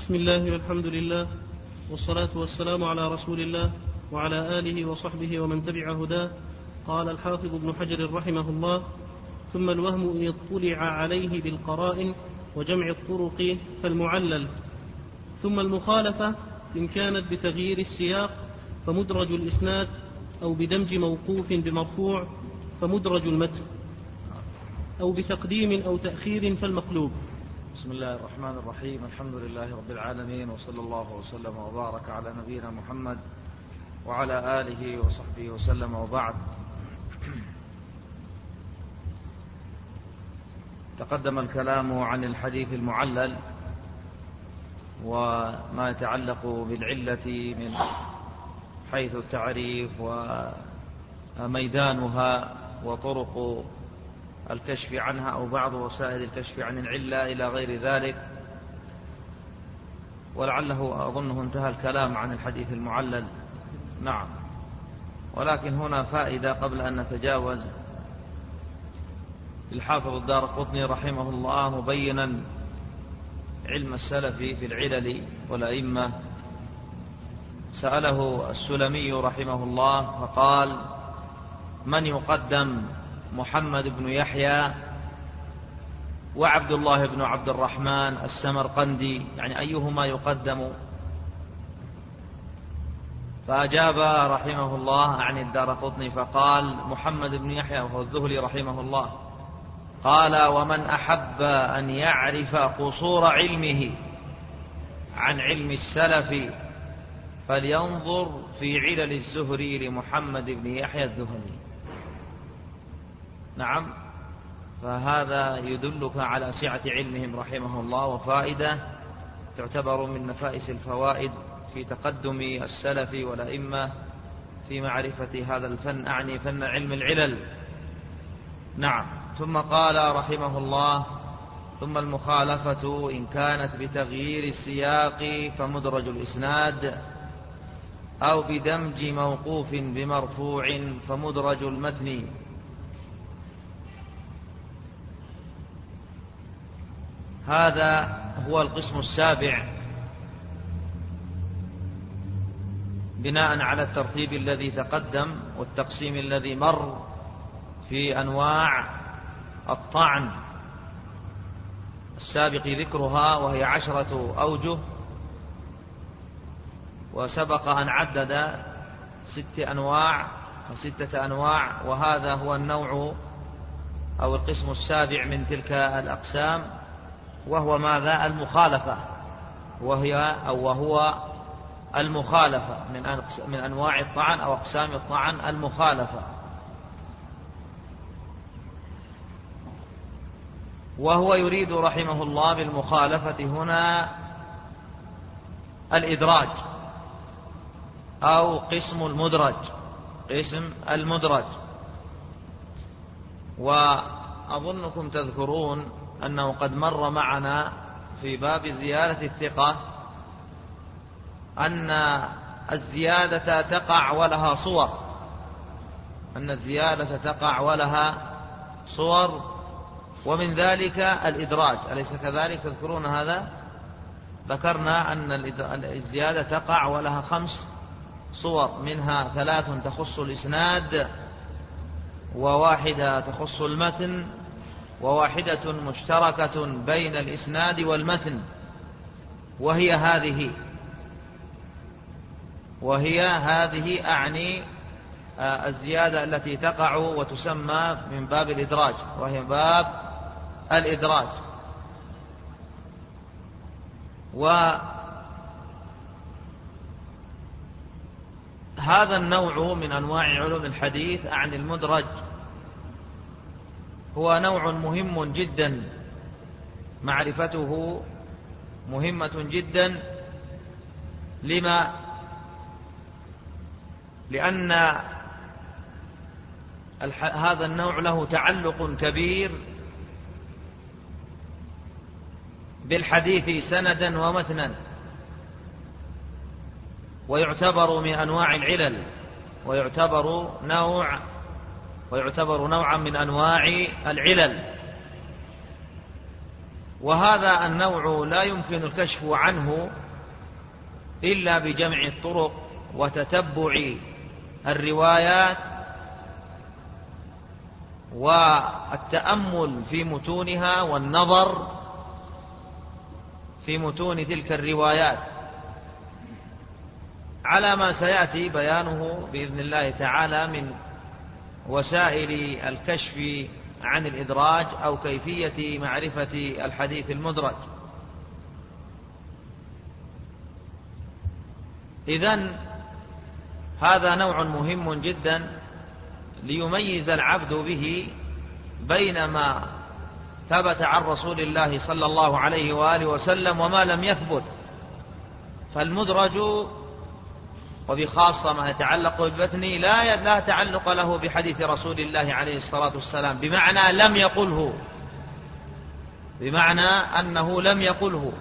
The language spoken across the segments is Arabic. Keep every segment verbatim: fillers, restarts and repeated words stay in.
بسم الله والحمد لله والصلاة والسلام على رسول الله وعلى آله وصحبه ومن تبع هداه. قال الحافظ ابن حجر رحمه الله: ثم الوهم إن اطلع عليه بالقرائن وجمع الطرق فالمعلل. ثم المخالفة إن كانت بتغيير السياق فمدرج الإسناد، أو بدمج موقوف بمرفوع فمدرج المتن، أو بتقديم أو تأخير فالمقلوب. بسم الله الرحمن الرحيم. الحمد لله رب العالمين، وصلى الله وسلم وبارك على نبينا محمد وعلى آله وصحبه وسلم، وبعد. تقدم الكلام عن الحديث المعلل وما يتعلق بالعلة من حيث التعريف وميدانها وطرق الكشف عنها أو بعض وسائل الكشف عن العلة إلى غير ذلك، ولعله أظنه انتهى الكلام عن الحديث المعلل. نعم، ولكن هنا فائدة قبل أن نتجاوز. الحافظ الدارقطني رحمه الله مبينا علم السلف في العلل والأئمة، سأله السلمي رحمه الله فقال: من يقدم، محمد بن يحيى وعبد الله بن عبد الرحمن السمرقندي، يعني أيهما يقدم؟ فأجاب رحمه الله عن الدارقطني فقال: محمد بن يحيى، وهو الذهلي رحمه الله. قال: ومن أحب أن يعرف قصور علمه عن علم السلف فلينظر في علل الزهري لمحمد بن يحيى الذهلي. نعم، فهذا يدلك على سعة علمهم رحمه الله، وفائدة تعتبر من نفائس الفوائد في تقدم السلف والأئمة في معرفة هذا الفن، أعني فن علم العلل. نعم. ثم قال رحمه الله: ثم المخالفة إن كانت بتغيير السياق فمدرج الإسناد، أو بدمج موقوف بمرفوع فمدرج المتن. هذا هو القسم السابع بناء على الترتيب الذي تقدم والتقسيم الذي مر في أنواع الطعن السابق ذكرها، وهي عشرة أوجه، وسبق أن عدد ست أنواع وستة أنواع، وهذا هو النوع أو القسم السابع من تلك الأقسام، وهو ماذا؟ المخالفة، وهي أو وهو المخالفة من من أنواع الطعن أو أقسام الطعن المخالفة. وهو يريد رحمه الله بالمخالفة هنا الإدراج أو قسم المدرج، قسم المدرج. وأظنكم تذكرون أنه قد مر معنا في باب زيادة الثقة أن الزيادة تقع ولها صور، أن الزيادة تقع ولها صور، ومن ذلك الإدراج، أليس كذلك؟ تذكرون هذا؟ ذكرنا أن الزيادة تقع ولها خمس صور، منها ثلاث تخص الإسناد، وواحدة تخص المتن، وواحدة مشتركة بين الإسناد والمتن، وهي هذه وهي هذه أعني الزيادة التي تقع وتسمى من باب الإدراج، وهي باب الإدراج. وهذا النوع من أنواع علوم الحديث عن المدرج هو نوع مهم جدا، معرفته مهمة جدا. لما؟ لأن هذا النوع له تعلق كبير بالحديث سندا ومتنا، ويعتبر من أنواع العلل، ويعتبر نوع ويعتبر نوعا من أنواع العلل. وهذا النوع لا يمكن الكشف عنه إلا بجمع الطرق وتتبع الروايات والتأمل في متونها والنظر في متون تلك الروايات على ما سيأتي بيانه بإذن الله تعالى من وسائل الكشف عن الإدراج أو كيفية معرفة الحديث المدرج. إذن هذا نوع مهم جدا ليميز العبد به بين ما ثبت عن رسول الله صلى الله عليه وآله وسلم وما لم يثبت. فالمدرج وبخاصة ما يتعلق بالمتن لا لا تعلق له بحديث رسول الله عليه الصلاة والسلام، بمعنى لم يقله، بمعنى أنه لم يقله.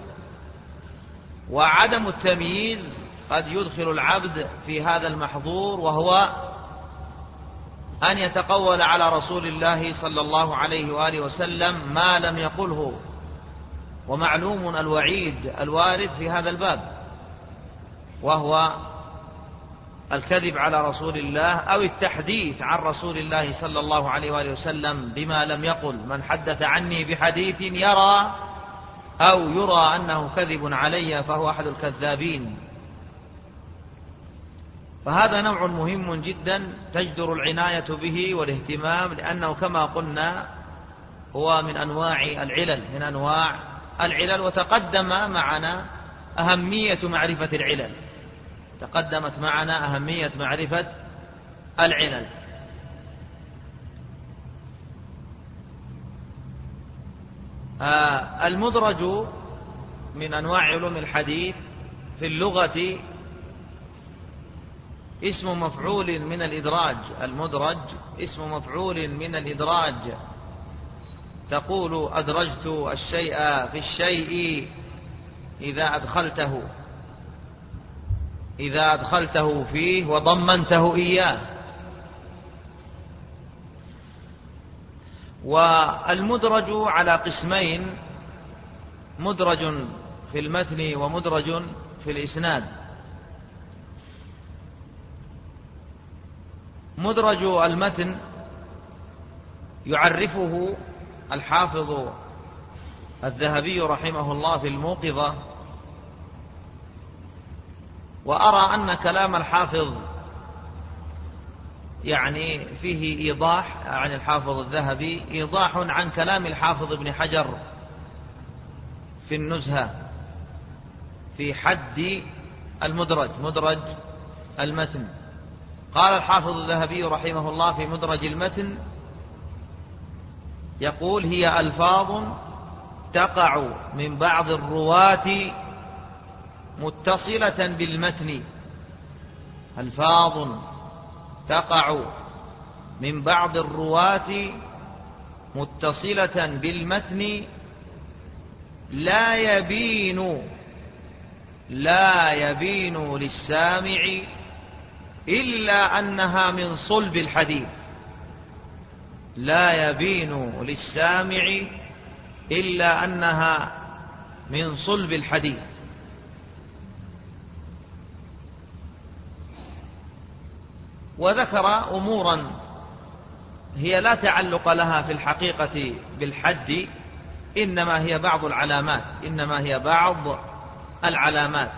وعدم التمييز قد يدخل العبد في هذا المحظور، وهو أن يتقول على رسول الله صلى الله عليه وآله وسلم ما لم يقله، ومعلوم الوعيد الوارد في هذا الباب، وهو الكذب على رسول الله أو التحديث عن رسول الله صلى الله عليه وآله وسلم بما لم يقل. من حدث عني بحديث يرى أو يرى أنه كذب علي فهو أحد الكذابين. فهذا نوع مهم جدا تجدر العناية به والاهتمام، لأنه كما قلنا هو من أنواع العلل من أنواع العلل وتقدم معنا أهمية معرفة العلل تقدمت معنا أهمية معرفة العلل. آه المدرج من أنواع علوم الحديث في اللغة اسم مفعول من الإدراج. المدرج اسم مفعول من الإدراج. تقول أدرجت الشيء في الشيء إذا أدخلته إذا أدخلته فيه وضمنته إياه. والمدرج على قسمين: مدرج في المتن ومدرج في الإسناد. مدرج المتن يعرفه الحافظ الذهبي رحمه الله في الموقظة، وأرى أن كلام الحافظ يعني فيه إيضاح عن الحافظ الذهبي، إيضاح عن كلام الحافظ ابن حجر في النزهة في حد المدرج مدرج المتن. قال الحافظ الذهبي رحمه الله في مدرج المتن، يقول: هي ألفاظ تقع من بعض الرواة متصلة بالمتن. ألفاظ تقع من بعض الرواة متصلة بالمتن لا يبين لا يبين للسامع إلا أنها من صلب الحديث. لا يبين للسامع إلا أنها من صلب الحديث. وذكر أمورا هي لا تعلق لها في الحقيقة بالحد، إنما هي بعض العلامات إنما هي بعض العلامات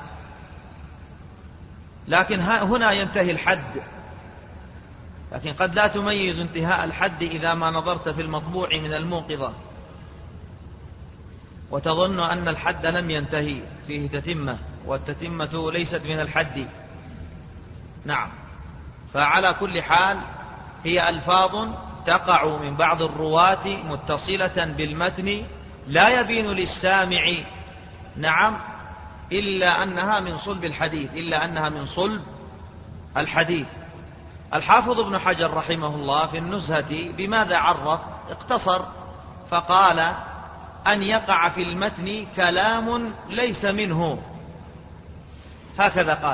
لكن هنا ينتهي الحد. لكن قد لا تميز انتهاء الحد إذا ما نظرت في المطبوع من الموقظة وتظن أن الحد لم ينتهي، فيه تتمة، والتتمة ليست من الحد. نعم. فعلى كل حال هي ألفاظ تقع من بعض الرواة متصلة بالمتن لا يبين للسامع نعم إلا أنها من صلب الحديث إلا أنها من صلب الحديث. الحافظ ابن حجر رحمه الله في النزهة بماذا عرف؟ اقتصر فقال: أن يقع في المتن كلام ليس منه. هكذا قال: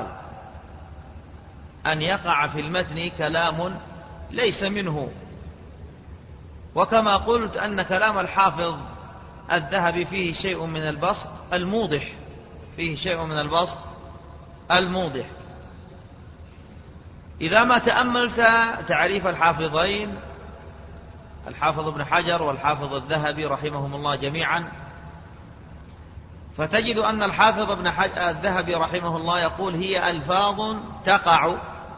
أن يقع في المتن كلام ليس منه. وكما قلت أن كلام الحافظ الذهبي فيه شيء من البسط الموضح، فيه شيء من البسط الموضح. إذا ما تأملت تعريف الحافظين الحافظ ابن حجر والحافظ الذهبي رحمهم الله جميعا، فتجد أن الحافظ ابن الذهبي رحمه الله يقول هي ألفاظ تقع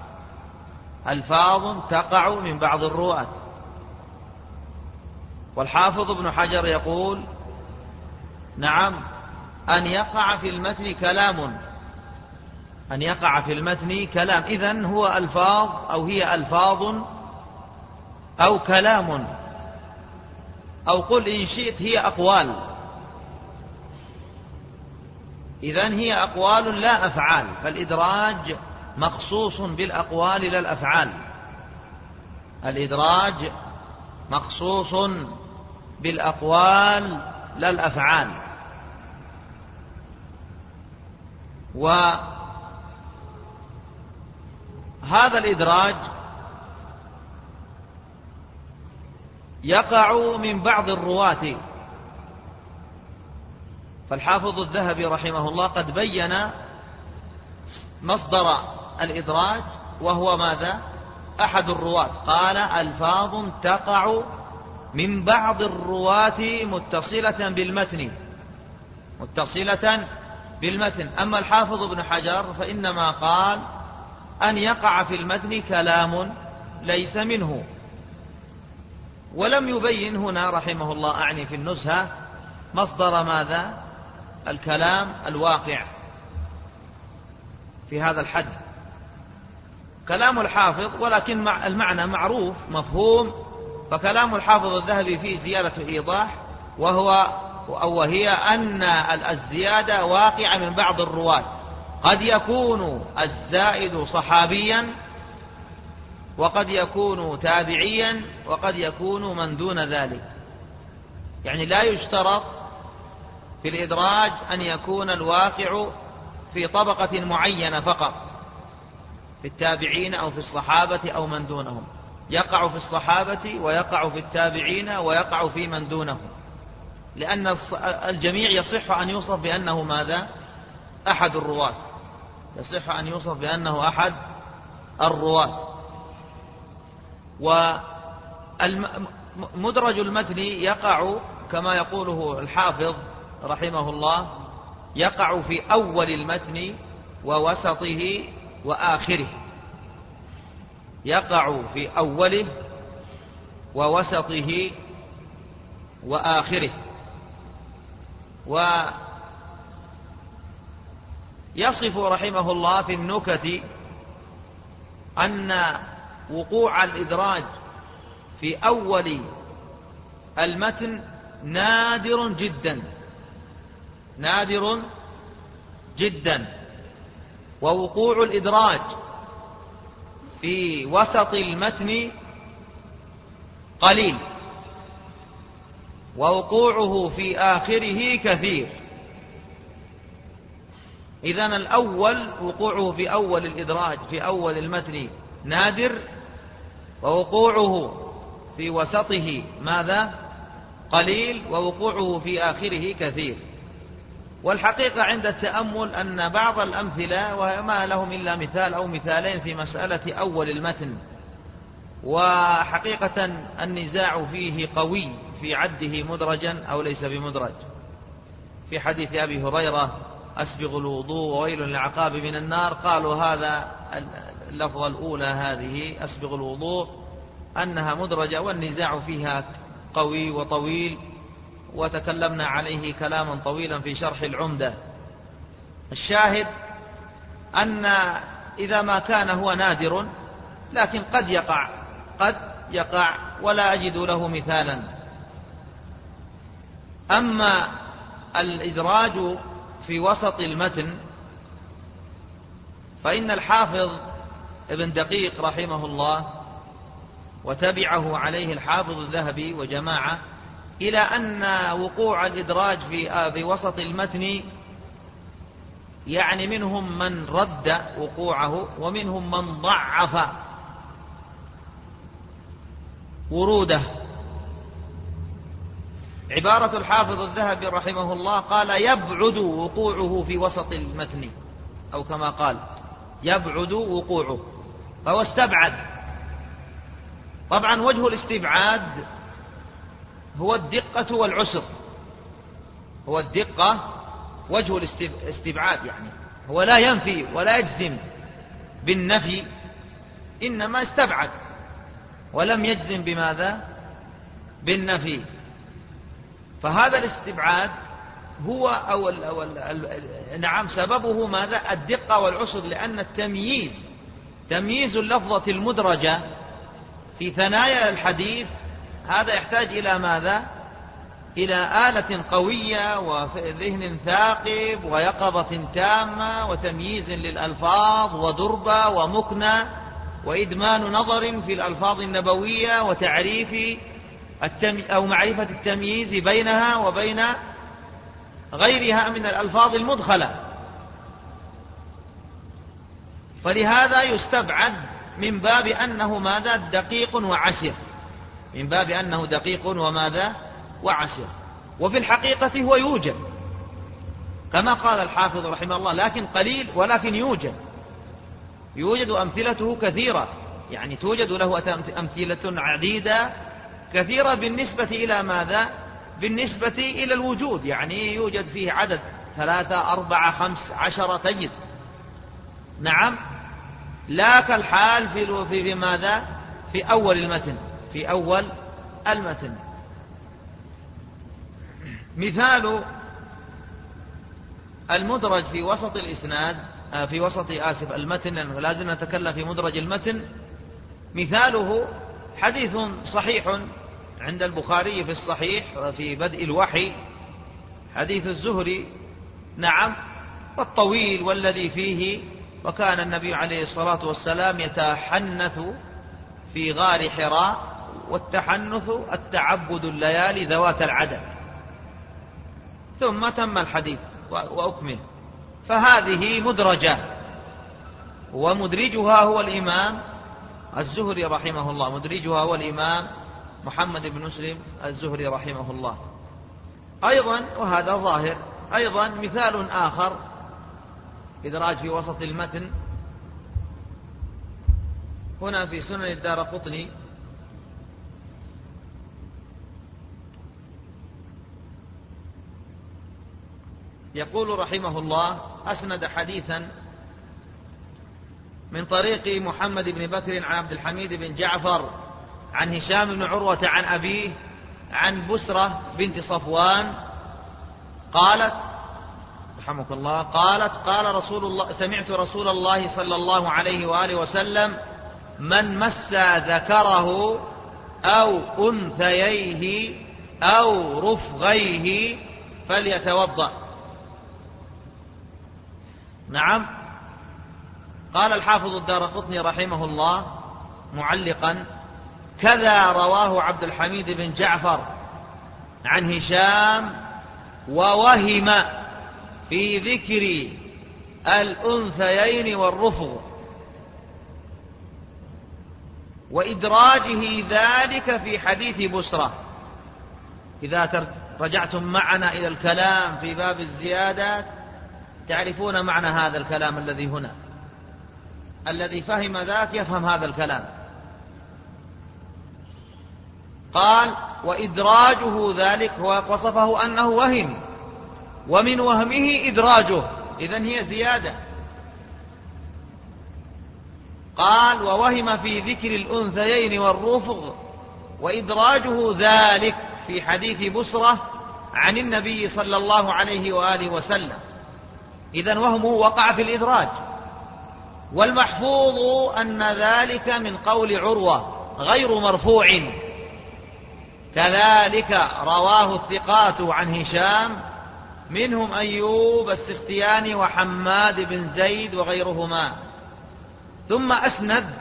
ألفاظ تقع من بعض الرواة، والحافظ ابن حجر يقول نعم أن يقع في المتن كلام أن يقع في المتن كلام إذن هو ألفاظ أو هي ألفاظ أو كلام، أو قل إن شئت هي أقوال. إذن هي أقوال لا أفعال، فالإدراج مخصوص بالأقوال لا الأفعال. الإدراج مخصوص بالأقوال لا الأفعال. وهذا الإدراج يقع من بعض الرواة، فالحافظ الذهبي رحمه الله قد بين مصدر الإدراج وهو ماذا؟ أحد الرواة، قال ألفاظ تقع من بعض الرواة متصلة بالمتن متصلة بالمتن. أما الحافظ ابن حجر فإنما قال أن يقع في المتن كلام ليس منه، ولم يبين هنا رحمه الله أعني في النزهة مصدر ماذا؟ الكلام الواقع في هذا الحد. كلام الحافظ ولكن المعنى معروف مفهوم، فكلام الحافظ الذهبي فيه زيادة إيضاح، وهو أو وهي أن الزيادة واقعة من بعض الرواة، قد يكون الزائد صحابيا وقد يكون تابعيا وقد يكون من دون ذلك. يعني لا يشترط في الإدراج أن يكون الواقع في طبقة معينة فقط، في التابعين أو في الصحابة أو من دونهم، يقع في الصحابة ويقع في التابعين ويقع في من دونهم، لأن الجميع يصح أن يوصف بأنه ماذا؟ أحد الرواة، يصح أن يوصف بأنه أحد الرواة. ومدرج المتن يقع كما يقوله الحافظ رحمه الله، يقع في أول المتن ووسطه وآخره، يقع في أوله ووسطه وآخره. ويصف رحمه الله في النكت أن وقوع الإدراج في أول المتن نادر جدا نادر جدا، ووقوع الإدراج في وسط المتن قليل، ووقوعه في آخره كثير. إذن الأول وقوعه في أول الإدراج في أول المتن نادر، ووقوعه في وسطه ماذا؟ قليل، ووقوعه في آخره كثير. والحقيقة عند التأمل أن بعض الأمثلة وما لهم إلا مثال أو مثالين في مسألة أول المتن، وحقيقة النزاع فيه قوي في عده مدرجا أو ليس بمدرج. في حديث أبي هريرة أسبغ الوضوء وويل للعقاب من النار، قالوا هذا اللفظة الأولى هذه أسبغ الوضوء أنها مدرجة، والنزاع فيها قوي وطويل، وتكلمنا عليه كلاما طويلا في شرح العمدة. الشاهد أن إذا ما كان هو نادر، لكن قد يقع قد يقع ولا أجد له مثالا. أما الإدراج في وسط المتن فإن الحافظ ابن دقيق رحمه الله وتبعه عليه الحافظ الذهبي وجماعة إلى أن وقوع الإدراج في وسط المتن يعني منهم من رد وقوعه ومنهم من ضعف وروده. عبارة الحافظ الذهبي رحمه الله قال يبعد وقوعه في وسط المتن، أو كما قال يبعد وقوعه، فهو استبعد. طبعا وجه الاستبعاد هو الدقة والعسر، هو الدقة وجه الاستبعاد، يعني هو لا ينفي ولا يجزم بالنفي، إنما استبعد ولم يجزم بماذا؟ بالنفي. فهذا الاستبعاد هو أو ال أو ال نعم سببه ماذا؟ الدقة والعسر، لأن التمييز تمييز اللفظة المدرجة في ثنايا الحديث هذا يحتاج إلى ماذا؟ إلى آلة قوية وذهن ثاقب ويقظة تامة وتمييز للألفاظ ودربة ومكنة وإدمان نظر في الألفاظ النبوية وتعريف التم أو معرفة التمييز بينها وبين غيرها من الألفاظ المدخلة. فلهذا يستبعد من باب أنه ماذا؟ دقيق وعسر، من باب أنه دقيق وماذا؟ وعسر. وفي الحقيقة هو يوجد كما قال الحافظ رحمه الله، لكن قليل، ولكن يوجد يوجد أمثلته كثيرة، يعني توجد له أمثلة عديدة كثيرة بالنسبة إلى ماذا؟ بالنسبة إلى الوجود، يعني يوجد فيه عدد ثلاثة أربعة خمس عشرة تجد. نعم، لا كالحال في في ماذا؟ في أول المتن، في أول المتن. مثال المدرج في وسط الإسناد في وسط آسف المتن، لأنه لازم نتكلم في مدرج المتن. مثاله حديث صحيح عند البخاري في الصحيح في بدء الوحي، حديث الزهري، نعم، والطويل والذي فيه وكان النبي عليه الصلاة والسلام يتحنث في غار حراء، والتحنث التعبد الليالي ذوات العدد، ثم تم الحديث وأكمل. فهذه مدرجة، ومدرجها هو الإمام الزهري رحمه الله، مدرجها هو الإمام محمد بن مسلم الزهري رحمه الله. أيضا وهذا ظاهر، أيضا مثال آخر إدراج في وسط المتن هنا في سنن الدارقطني، يقول رحمه الله: أسند حديثا من طريق محمد بن بكر عن عبد الحميد بن جعفر عن هشام بن عروة عن أبيه عن بسرة بنت صفوان قالت رحمك الله قالت قال رسول الله سمعت رسول الله صلى الله عليه وآله وسلم: من مس ذكره أو أنثييه أو رفغيه فليتوضأ. نعم. قال الحافظ الدارقطني رحمه الله معلقا: كذا رواه عبد الحميد بن جعفر عن هشام، ووهم في ذكر الأنثيين والرفغ وإدراجه ذلك في حديث بسرة. إذا رجعتم معنا إلى الكلام في باب الزيادات تعرفون معنى هذا الكلام الذي هنا، الذي فهم ذاك يفهم هذا الكلام. قال: وإدراجه ذلك، وصفه أنه وهم، ومن وهمه إدراجه، إذن هي زيادة. قال: ووهم في ذكر الأنثيين والرفغ وإدراجه ذلك في حديث بسرة عن النبي صلى الله عليه وآله وسلم. إذن وهمه وقع في الإدراج. والمحفوظ أن ذلك من قول عروة غير مرفوع. كذلك رواه الثقات عن هشام، منهم أيوب السختياني وحماد بن زيد وغيرهما. ثم أسند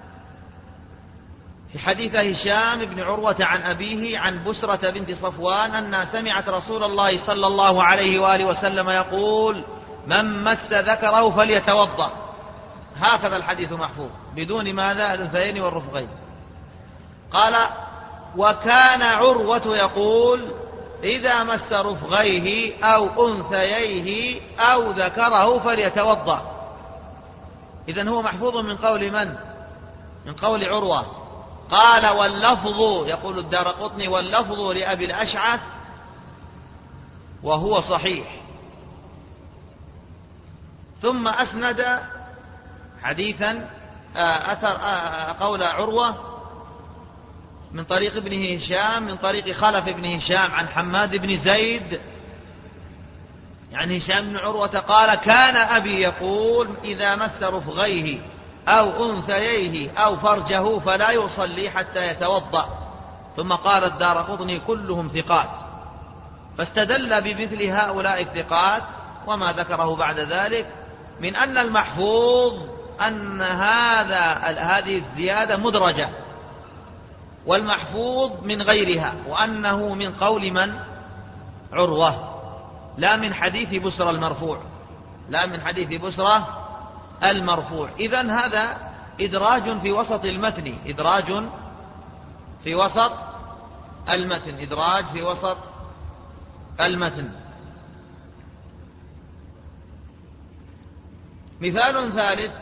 في حديث هشام بن عروة عن أبيه عن بسرة بنت صفوان أنها سمعت رسول الله صلى الله عليه وآله وسلم يقول: من مس ذكره فليتوضأ. هكذا الحديث محفوظ بدون ماذا؟ الأنثيين والرفغين. قال: وكان عروة يقول: إذا مس رفغيه أو أنثييه أو ذكره فليتوضأ. إذن هو محفوظ من قول من؟ من قول عروة. قال واللفظ، يقول الدارقطني واللفظ لأبي الأشعث وهو صحيح. ثم أسند حديثا أثر قول عروة من طريق ابن هشام من طريق خلف ابن هشام عن حماد بن زيد يعني هشام بن عروة قال كان أبي يقول إذا مس رفغيه أو أنثييه أو فرجه فلا يصلي حتى يتوضأ. ثم قال الدارقطني كلهم ثقات، فاستدل بمثل هؤلاء الثقات وما ذكره بعد ذلك من أن المحفوظ أن هذا هذه الزيادة مدرجة، والمحفوظ من غيرها، وأنه من قول من؟ عروة، لا من حديث بسرى المرفوع، لا من حديث بسرى المرفوع. إذن هذا إدراج في وسط المتن، إدراج في وسط المتن، إدراج في وسط المتن. مثال ثالث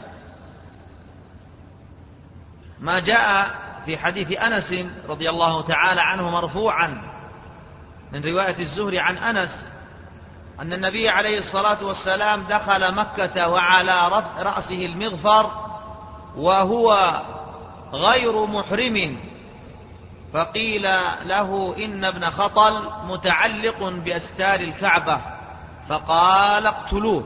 ما جاء في حديث أنس رضي الله تعالى عنه مرفوعا من رواية الزهري عن أنس أن النبي عليه الصلاة والسلام دخل مكة وعلى رأسه المغفر وهو غير محرم، فقيل له إن ابن خطل متعلق بأستار الكعبة، فقال اقتلوه.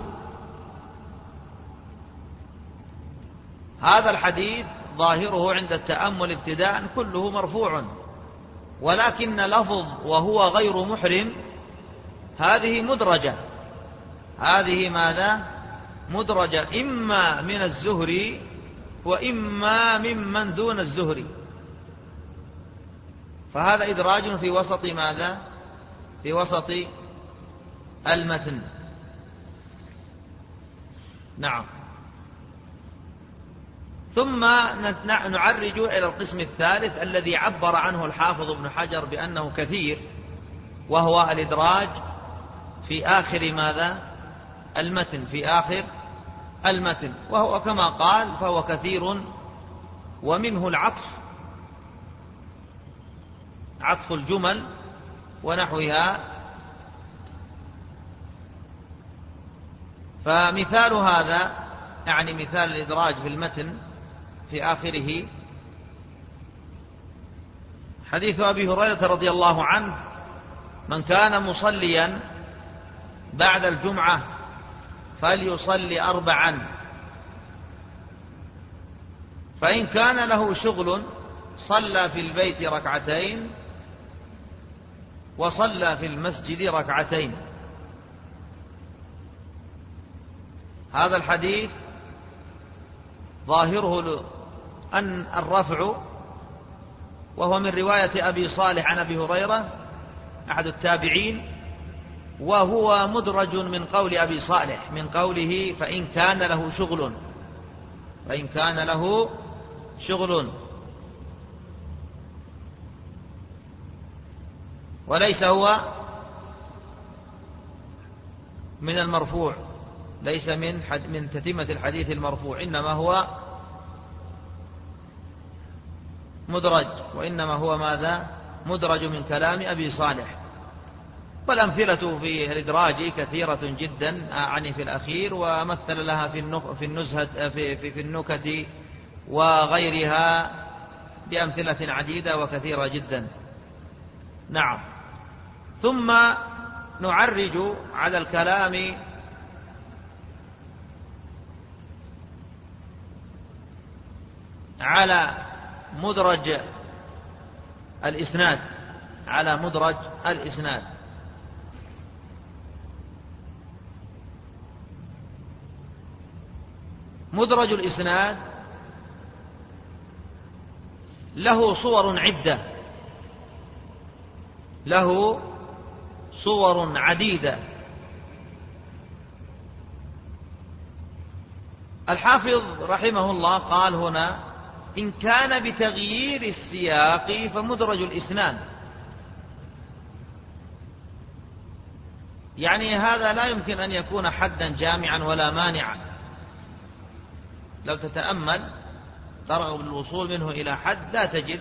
هذا الحديث ظاهره عند التأمل ابتداء كله مرفوع، ولكن لفظ وهو غير محرم هذه مدرجة، هذه ماذا؟ مدرجة، إما من الزهري وإما ممن دون الزهري، فهذا إدراج في وسط ماذا؟ في وسط المتن. نعم. ثم نعرج إلى القسم الثالث الذي عبر عنه الحافظ ابن حجر بأنه كثير، وهو الإدراج في آخر ماذا؟ المتن، في آخر المتن، وهو كما قال فهو كثير، ومنه العطف، عطف الجمل ونحوها. فمثال هذا يعني مثال الإدراج في المتن في آخره حديث أبي هريرة رضي الله عنه من كان مصليا بعد الجمعة فليصلي أربعا، فإن كان له شغل صلى في البيت ركعتين وصلى في المسجد ركعتين. هذا الحديث ظاهره أن الرفع، وهو من رواية أبي صالح عن أبي هريرة أحد التابعين، وهو مدرج من قول أبي صالح من قوله فإن كان له شغل، فإن كان له شغل، وليس هو من المرفوع، ليس من من تتمة الحديث المرفوع، إنما هو مدرج، وإنما هو ماذا؟ مدرج من كلام أبي صالح. والأمثلة في الإدراج كثيرة جدا يعني في الأخير، ومثل لها في النزهة في, في, في النكت وغيرها بأمثلة عديدة وكثيرة جدا. نعم. ثم نعرج على الكلام على مدرج الإسناد، على مدرج الإسناد. مدرج الإسناد له صور عدة، له صور عديدة. الحافظ رحمه الله قال هنا إن كان بتغيير السياق فمدرج الإسناد، يعني هذا لا يمكن أن يكون حدا جامعا ولا مانعا. لو تتأمل ترغب الوصول منه إلى حد لا تجد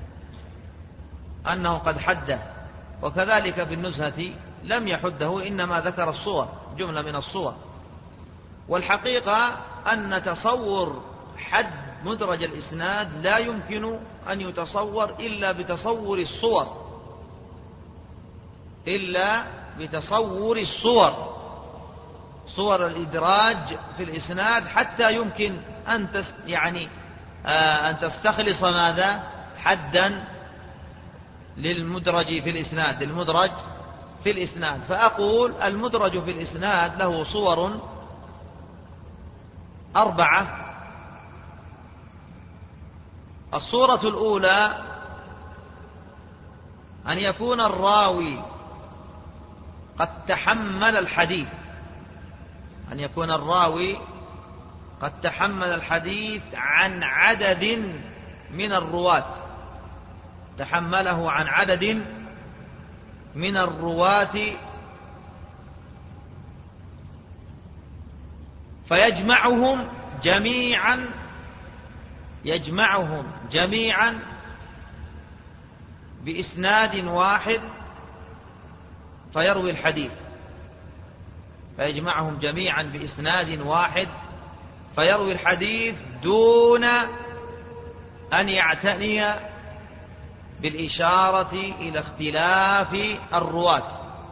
أنه قد حده. وكذلك في النزهة لم يحده، إنما ذكر الصور، جملة من الصور. والحقيقة أن تصور حد مدرج الإسناد لا يمكن أن يتصور إلا بتصور الصور إلا بتصور الصور صور الإدراج في الإسناد، حتى يمكن أن تس يعني آه أن تستخلص ماذا حدا للمدرج في الإسناد المدرج في الإسناد. فأقول المدرج في الإسناد له صور أربعة. الصورة الأولى أن يكون الراوي قد تحمل الحديث أن يكون الراوي قد تحمل الحديث عن عدد من الرواة تحمله عن عدد من الرواة فيجمعهم جميعا يجمعهم جميعا بإسناد واحد فيروي الحديث فيجمعهم جميعا بإسناد واحد فيروي الحديث دون أن يعتني بالإشارة إلى اختلاف الرواة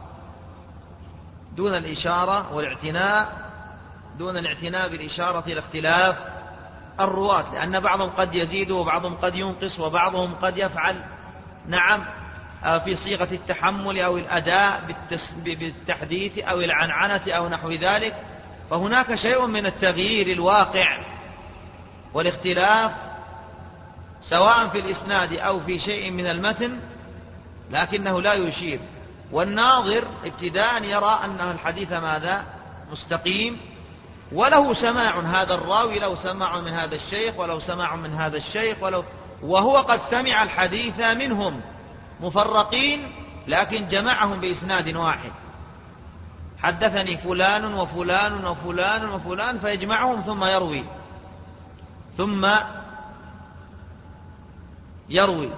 دون الإشارة والاعتناء دون الاعتناء بالإشارة إلى اختلاف الرواة، لأن بعضهم قد يزيد وبعضهم قد ينقص وبعضهم قد يفعل نعم في صيغة التحمل أو الأداء بالتحديث أو العنعنة أو نحو ذلك. فهناك شيء من التغيير الواقع والاختلاف سواء في الإسناد أو في شيء من المتن، لكنه لا يشير، والناظر ابتداء يرى أن الحديث ماذا مستقيم وله سماع، هذا الراوي له سماع من هذا الشيخ ولو سماع من هذا الشيخ ولو وهو قد سمع الحديث منهم مفرقين لكن جمعهم بإسناد واحد، حدثني فلان وفلان وفلان وفلان فيجمعهم ثم يروي ثم يروي.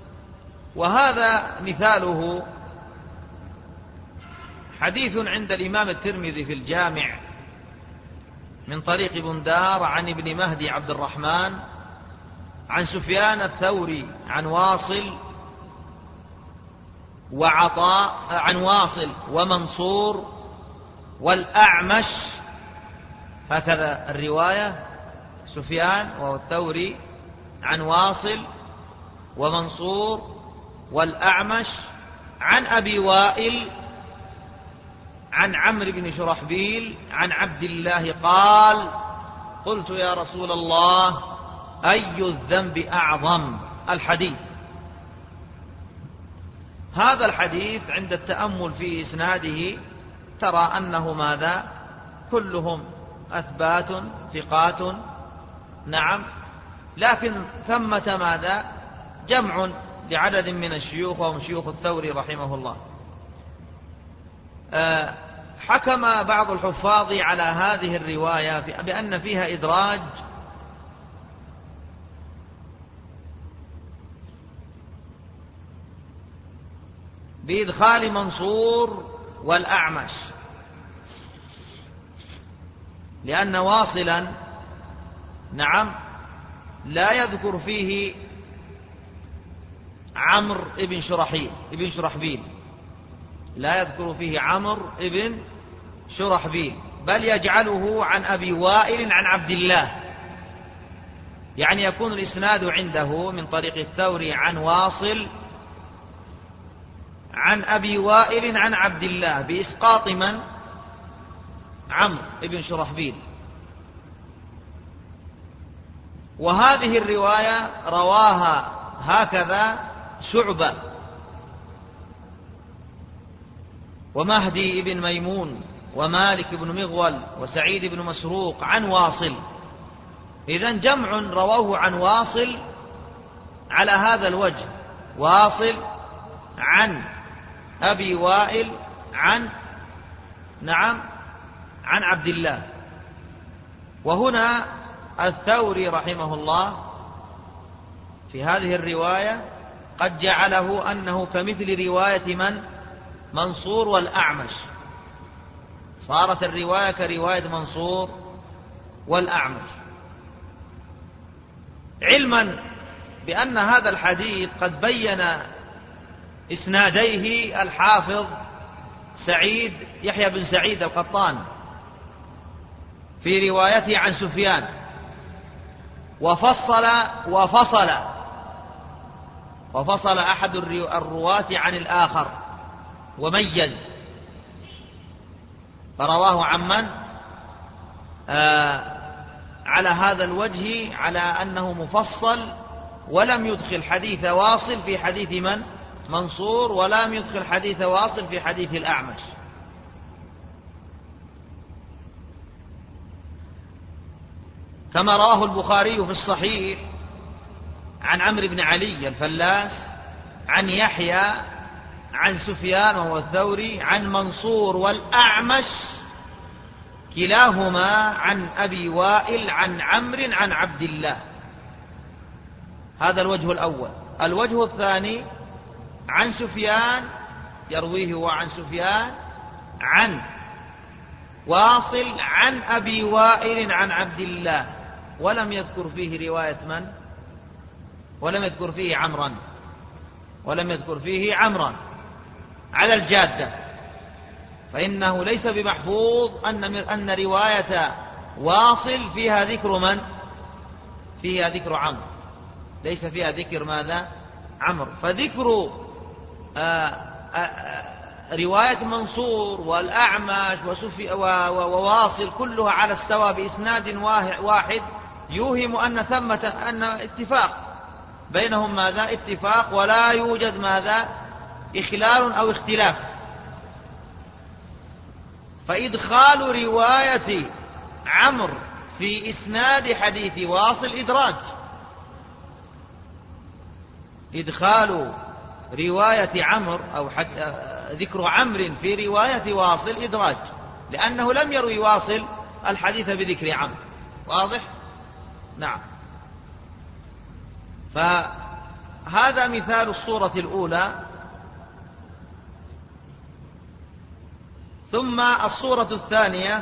وهذا مثاله حديث عند الإمام الترمذي في الجامع من طريق بندار عن ابن مهدي عبد الرحمن عن سفيان الثوري عن واصل وعطاء عن واصل ومنصور والأعمش، هكذا الرواية، سفيان والثوري عن واصل ومنصور والأعمش عن أبي وائل عن عمرو بن شرحبيل عن عبد الله قال: قلت يا رسول الله أي الذنب أعظم؟ الحديث. هذا الحديث عند التأمل في إسناده ترى أنه ماذا كلهم أثبات ثقات نعم، لكن ثمة ماذا جمع لعدد من الشيوخ وهم شيوخ الثوري رحمه الله. أه حكم بعض الحفاظ على هذه الرواية بأن فيها إدراج بإدخال منصور والأعمش، لأن واصلا نعم لا يذكر فيه عمرو ابن شرحيل ابن شرحبيل لا يذكر فيه عمرو ابن شرحبيل بل يجعله عن أبي وائل عن عبد الله، يعني يكون الإسناد عنده من طريق الثوري عن واصل عن أبي وائل عن عبد الله بإسقاط من؟ عمرو ابن شرحبيل. وهذه الرواية رواها هكذا شعبة ومهدي بن ميمون ومالك بن مغول وسعيد بن مسروق عن واصل، إذن جمع رواه عن واصل على هذا الوجه، واصل عن أبي وائل عن نعم عن عبد الله. وهنا الثوري رحمه الله في هذه الرواية قد جعله أنه كمثل رواية من؟ منصور والأعمش، صارت الرواية كرواية منصور والأعمش، علما بأن هذا الحديث قد بين إسناديه الحافظ سعيد يحيى بن سعيد القطان في روايته عن سفيان، وفصل وفصل وفصل أحد الرواة عن الآخر وميز، فرواه عمن آه على هذا الوجه على أنه مفصل، ولم يدخل حديث واصل في حديث من؟ منصور، ولم يدخل حديث واصل في حديث الأعمش. كما رواه البخاري في الصحيح عن عمرو بن علي الفلاس عن يحيى عن سفيان وهو الثوري عن منصور والأعمش كلاهما عن أبي وائل عن عمرو عن عبد الله. هذا الوجه الأول. الوجه الثاني عن سفيان يرويه هو عن سفيان عن واصل عن أبي وائل عن عبد الله، ولم يذكر فيه رواية من؟ ولم يذكر فيه عمرا ولم يذكر فيه عمرا على الجادة، فإنه ليس بمحفوظ أن أن رواية واصل فيها ذكر من؟ فيها ذكر عمرو، ليس فيها ذكر ماذا؟ عمرو. فذكر آآ آآ رواية منصور والأعمش وواصل كلها على استوى بإسناد واحد يوهم أن ثمة أن اتفاق بينهم، ماذا؟ اتفاق، ولا يوجد ماذا؟ إخلال أو اختلاف. فإدخال رواية عمرو في إسناد حديث واصل إدراج، إدخال رواية عمرو أو حد ذكر عمرو في رواية واصل إدراج، لأنه لم يروي واصل الحديث بذكر عمرو. واضح؟ نعم. فهذا مثال الصورة الأولى. ثم الصورة الثانية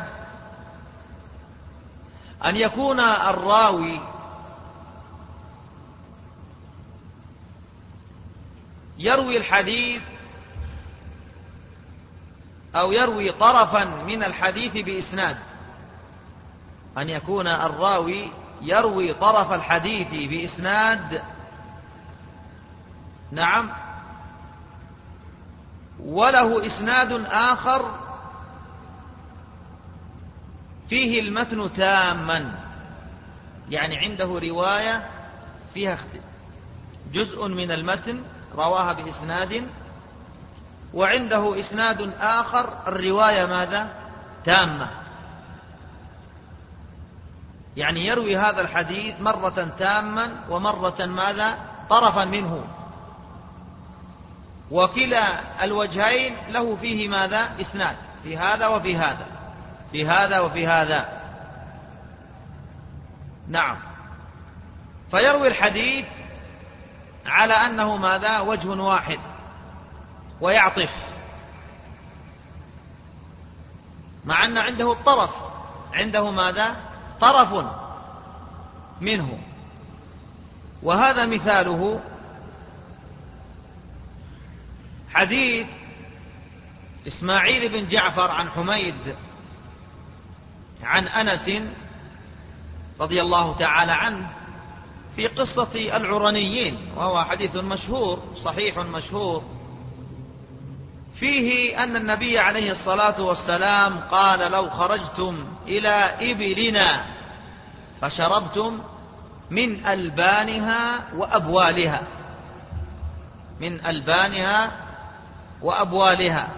أن يكون الراوي يروي الحديث أو يروي طرفا من الحديث بإسناد، أن يكون الراوي يروي طرف الحديث بإسناد، نعم، وله إسناد آخر فيه المتن تاما، يعني عنده رواية فيها جزء من المتن رواها بإسناد، وعنده إسناد آخر الرواية ماذا؟ تامة، يعني يروي هذا الحديث مرة تاما ومرة ماذا؟ طرفا منه، وكلا الوجهين له فيه ماذا؟ إسناد، في هذا وفي هذا، في هذا وفي هذا. نعم. فيروي الحديث على أنه ماذا؟ وجه واحد، ويعطف، مع أن عنده الطرف، عنده ماذا؟ طرف منه. وهذا مثاله حديث إسماعيل بن جعفر عن حميد عن أنس رضي الله تعالى عنه في قصة العرنيين، وهو حديث مشهور صحيح مشهور، فيه أن النبي عليه الصلاة والسلام قال: لو خرجتم إلى إبلنا فشربتم من ألبانها وأبوالها، من ألبانها وأبوالها،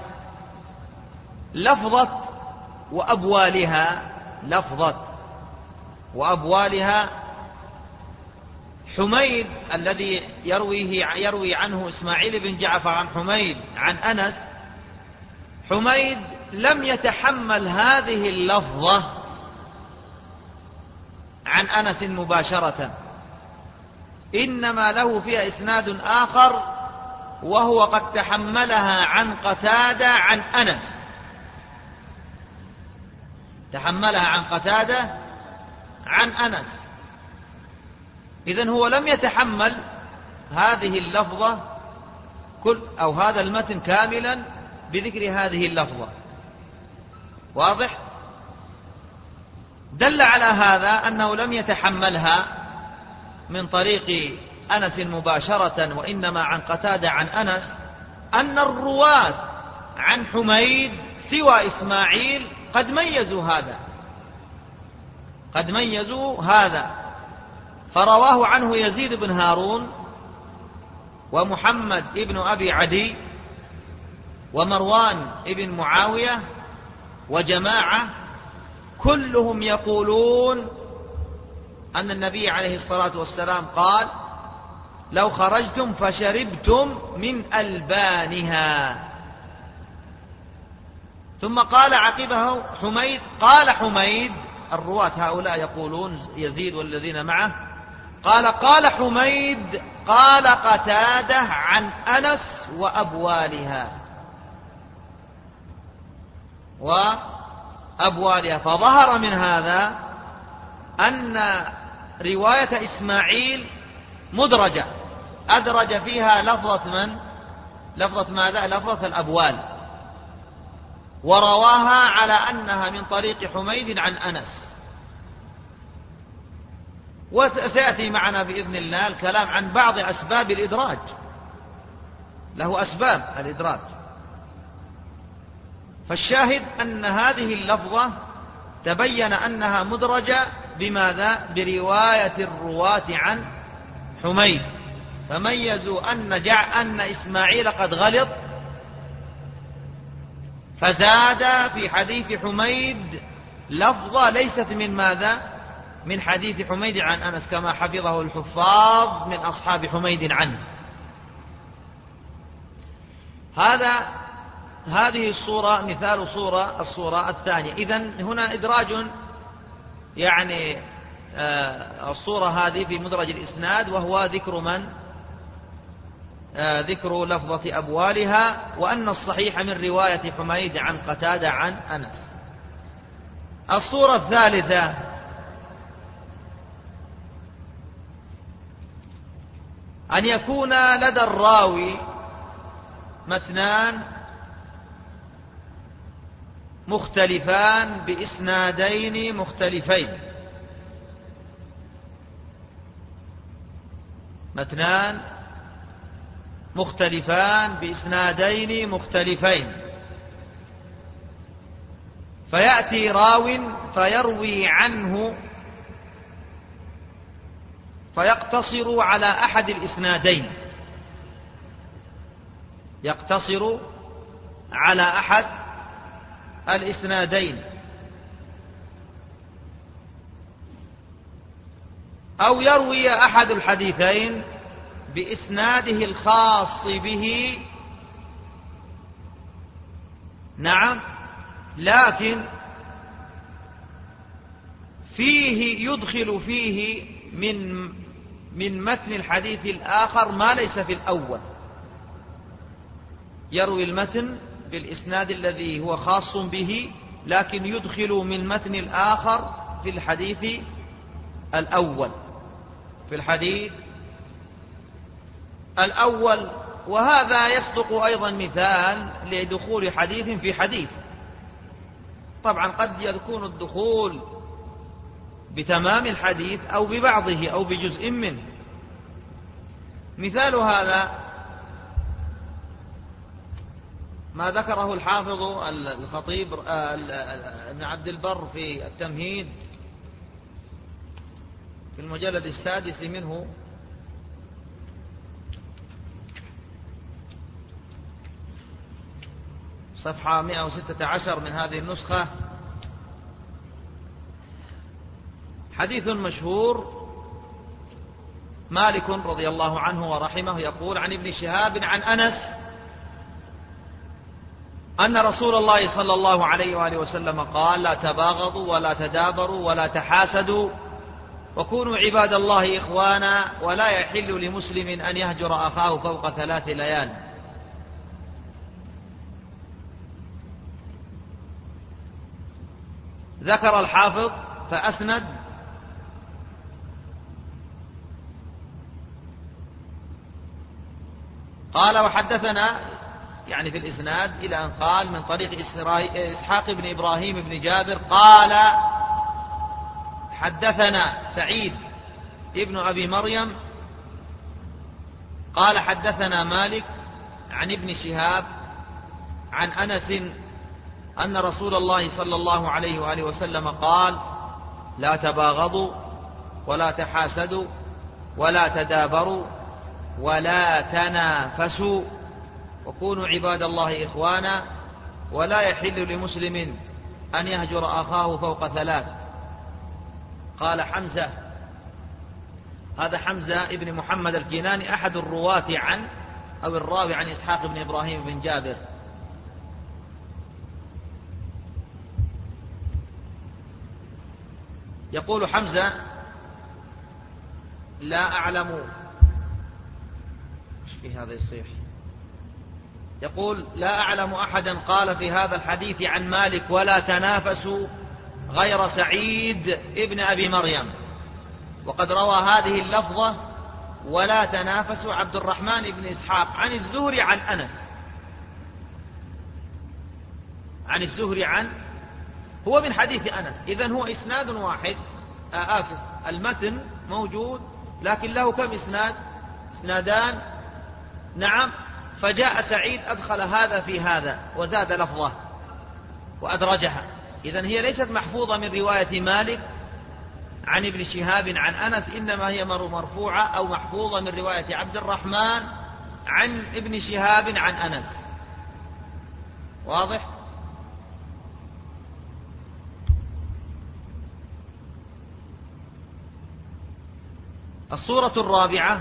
لفظة وأبوالها، لفظة وأبوالها. حميد الذي يرويه يروي عنه إسماعيل بن جعفر عن حميد عن أنس، حميد لم يتحمل هذه اللفظة عن أنس مباشرة، إنما له فيها إسناد آخر وهو قد تحملها عن قتادة عن أنس، تحملها عن قتادة عن أنس. إذن هو لم يتحمل هذه اللفظة كل أو هذا المتن كاملا بذكر هذه اللفظة. واضح؟ دل على هذا أنه لم يتحملها من طريق أنس مباشرة وإنما عن قتادة عن أنس، أن الرواة عن حميد سوى إسماعيل قد ميزوا هذا، قد ميزوا هذا، فرواه عنه يزيد بن هارون ومحمد ابن أبي عدي ومروان ابن معاوية وجماعة كلهم يقولون أن النبي عليه الصلاة والسلام قال: لو خرجتم فشربتم من ألبانها. ثم قال عقبه حميد، قال حميد، الرواة هؤلاء يقولون يزيد والذين معه، قال قال حميد قال قتادة عن أنس وأبوالها وأبوالها. فظهر من هذا أن رواية إسماعيل مدرجة، أدرج فيها لفظة من؟ لفظة ماذا؟ لفظة الأبوال، ورواها على أنها من طريق حميد عن أنس. وسيأتي معنا بإذن الله الكلام عن بعض أسباب الإدراج، له أسباب الإدراج. فالشاهد أن هذه اللفظة تبين أنها مدرجة بماذا؟ برواية الرواة عن حميد، فميزوا أن جع أن إسماعيل قد غلط، فزاد في حديث حميد لفظة ليست من ماذا؟ من حديث حميد عن أنس، كما حفظه الحفاظ من أصحاب حميد عنه. هذا هذه الصورة مثال صورة الصورة الثانية. إذن هنا إدراج، يعني آه الصورة هذه في مدرج الإسناد، وهو ذكر من؟ آه ذكر لفظة أبوالها، وأن الصحيح من رواية حميد عن قتادة عن أنس. الصورة الثالثة أن يكون لدى الراوي متنان مختلفان بإسنادين مختلفين، متنان مختلفان بإسنادين مختلفين، فيأتي راو فيروي عنه فيقتصر على أحد الإسنادين، يقتصر على أحد الإسنادين، أو يروي أحد الحديثين بإسناده الخاص به، نعم، لكن فيه يدخل فيه من من متن الحديث الآخر ما ليس في الأول، يروي المتن بالإسناد الذي هو خاص به، لكن يدخل من متن الآخر في الحديث الأول، في الحديث الأول. وهذا يصدق أيضا مثال لدخول حديث في حديث. طبعا قد يكون الدخول بتمام الحديث أو ببعضه أو بجزء منه. مثال هذا ما ذكره الحافظ الخطيب ابن عبد البر في التمهيد في المجلد السادس منه، صفحة مئة وستة عشر من هذه النسخة. حديث مشهور، مالك رضي الله عنه ورحمه يقول عن ابن شهاب عن أنس أن رسول الله صلى الله عليه وآله وسلم قال: لا تباغضوا ولا تدابروا ولا تحاسدوا وكونوا عباد الله إخوانا ولا يحل لمسلم أن يهجر أخاه فوق ثلاث ليال. ذكر الحافظ فأسند قال: وحدثنا يعني في الإسناد إلى أن قال من طريق إسحاق بن إبراهيم بن جابر قال: حدثنا سعيد ابن أبي مريم قال: حدثنا مالك عن ابن شهاب عن أنس أن رسول الله صلى الله عليه وآله وسلم قال: لا تباغضوا ولا تحاسدوا ولا تدابروا ولا تنافسوا وكونوا عباد الله إخوانا ولا يحل لمسلم أن يهجر أخاه فوق ثلاث. قال حمزة، هذا حمزة ابن محمد الكناني أحد الرواة عن أو الراوي عن إسحاق بن إبراهيم بن جابر. يقول حمزة: لا أعلم ايش في هذا يصيح. يقول: لا أعلم أحدا قال في هذا الحديث عن مالك ولا تنافسوا غير سعيد ابن أبي مريم. وقد روى هذه اللفظة ولا تنافسوا عبد الرحمن بن إسحاق عن الزهري عن أنس، عن الزهري عن هو من حديث أنس. إذن هو إسناد واحد، آه آسف المتن موجود لكن له كم إسناد؟ إسنادان. نعم. فجاء سعيد أدخل هذا في هذا وزاد لفظه وأدرجها. إذن هي ليست محفوظة من رواية مالك عن ابن شهاب عن أنس، إنما هي مرفوعة أو محفوظة من رواية عبد الرحمن عن ابن شهاب عن أنس. واضح؟ الصورة الرابعة: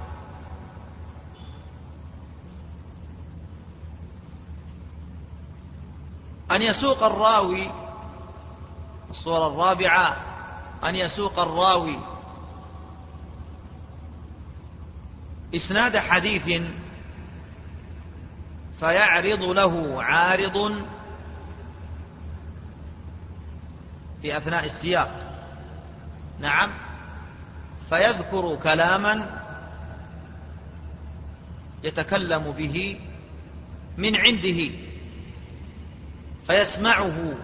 أن يسوق الراوي الصورة الرابعة أن يسوق الراوي إسناد حديث فيعرض له عارض في أثناء السياق. نعم. فيذكر كلاما يتكلم به من عنده فيسمعه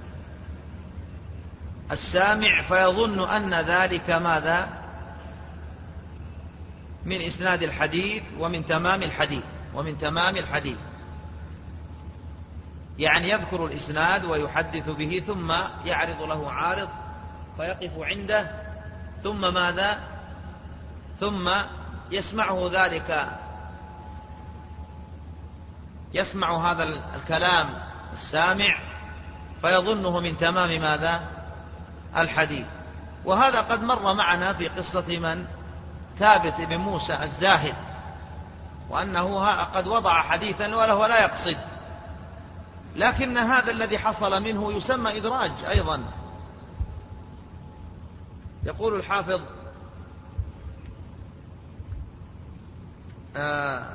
السامع فيظن أن ذلك ماذا؟ من إسناد الحديث ومن تمام الحديث ومن تمام الحديث يعني يذكر الإسناد ويحدث به ثم يعرض له عارض فيقف عنده ثم ماذا؟ ثم يسمعه ذلك يسمع هذا الكلام السامع فيظنه من تمام ماذا؟ الحديث. وهذا قد مر معنا في قصة من؟ ثابت بن موسى الزاهد، وأنه قد وضع حديثا وله لا يقصد، لكن هذا الذي حصل منه يسمى إدراج أيضا. يقول الحافظ آه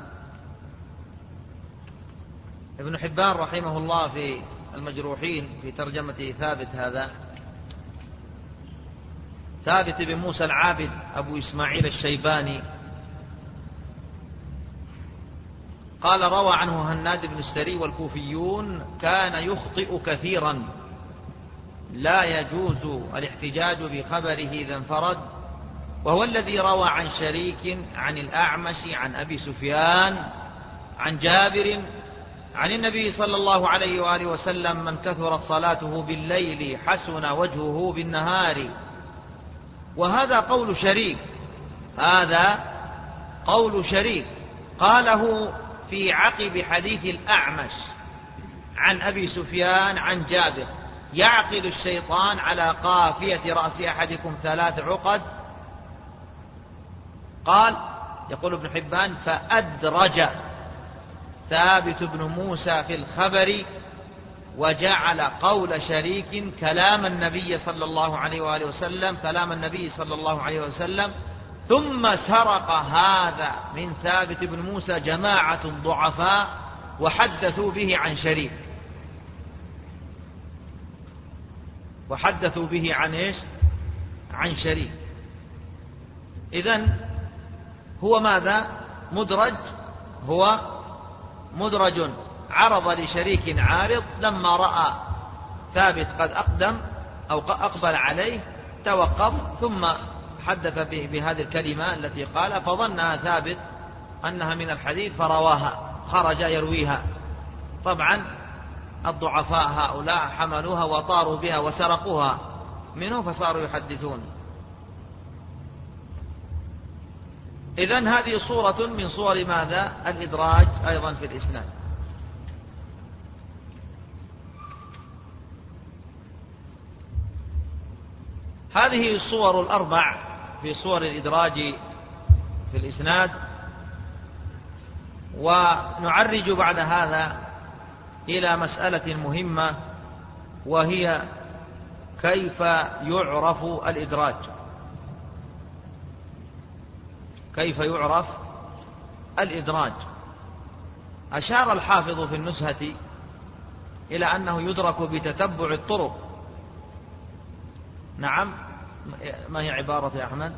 ابن حبان رحمه الله في المجروحين في ترجمة ثابت هذا: ثابت بن موسى العابد أبو إسماعيل الشيباني قال: روى عنه هناد بن السري والكوفيون كان يخطئ كثيرا لا يجوز الاحتجاج بخبره إذا انفرد، وهو الذي روى عن شريك عن الأعمش عن أبي سفيان عن جابر عن النبي صلى الله عليه وآله وسلم: من كثرت صلاته بالليل حسن وجهه بالنهار. وهذا قول شريك، هذا قول شريك قاله في عقب حديث الأعمش عن أبي سفيان عن جابر: يعقد الشيطان على قافية رأس أحدكم ثلاث عقد. قال يقول ابن حبان: فأدرج ثابت بن موسى في الخبر وجعل قول شريك كلام النبي صلى الله عليه وآله وسلم كلام النبي صلى الله عليه وسلم، ثم سرق هذا من ثابت بن موسى جماعة ضعفاء وحدثوا به عن شريك، وحدثوا به عن إيش؟ عن شريك. إذن هو ماذا؟ مدرج، هو مدرج عرض لشريك عارض، لما رأى ثابت قد أقدم أو أقبل عليه توقف، ثم حدث بهذه الكلمة التي قال، فظنها ثابت أنها من الحديث فرواها، خرج يرويها. طبعا الضعفاء هؤلاء حملوها وطاروا بها وسرقوها منه فصاروا يحدثون. إذن هذه صورة من صور ماذا؟ الإدراج أيضا في الإسناد. هذه الصور الأربع في صور الإدراج في الإسناد. ونعرج بعد هذا إلى مسألة مهمة، وهي كيف يعرف الإدراج، كيف يعرف الإدراج. أشار الحافظ في النزهة إلى أنه يدرك بتتبع الطرق. نعم، ما هي عبارة يا أحمد؟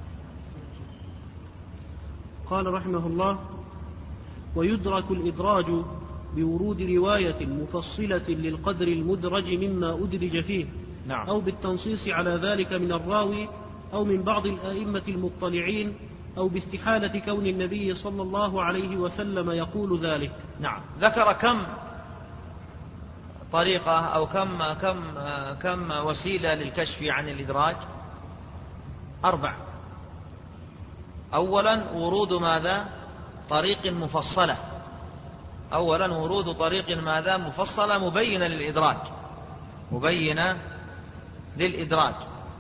قال رحمه الله: ويدرك الإدراج بورود رواية مفصلة للقدر المدرج مما أدرج فيه. نعم. أو بالتنصيص على ذلك من الراوي أو من بعض الآئمة المطلعين، أو باستحالة كون النبي صلى الله عليه وسلم يقول ذلك. نعم. ذكر كم طريقة أو كم كم كم وسيلة للكشف عن الإدراج؟ أربع. أولا ورود ماذا؟ طريق مفصلة. أولا ورود طريق ماذا؟ مفصلة مبينة للإدراج، مبينة للإدراج.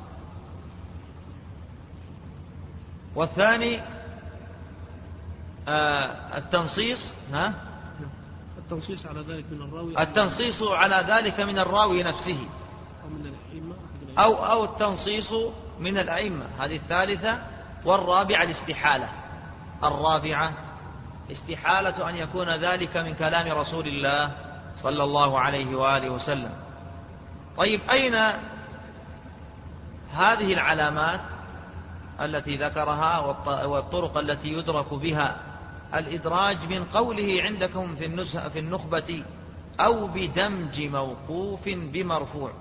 والثاني آه التنصيص ها التنصيص على ذلك من الراوي التنصيص على ذلك من الراوي نفسه، أو من الأئمة أو أو التنصيص من الأئمة. هذه الثالثة. والرابعة الاستحالة. الرابعة استحالة أن يكون ذلك من كلام رسول الله صلى الله عليه وآله وسلم. طيب، أين هذه العلامات التي ذكرها والطرق التي يدرك بها الإدراج من قوله عندكم في النزهة في النخبة أو بدمج موقوف بمرفوع؟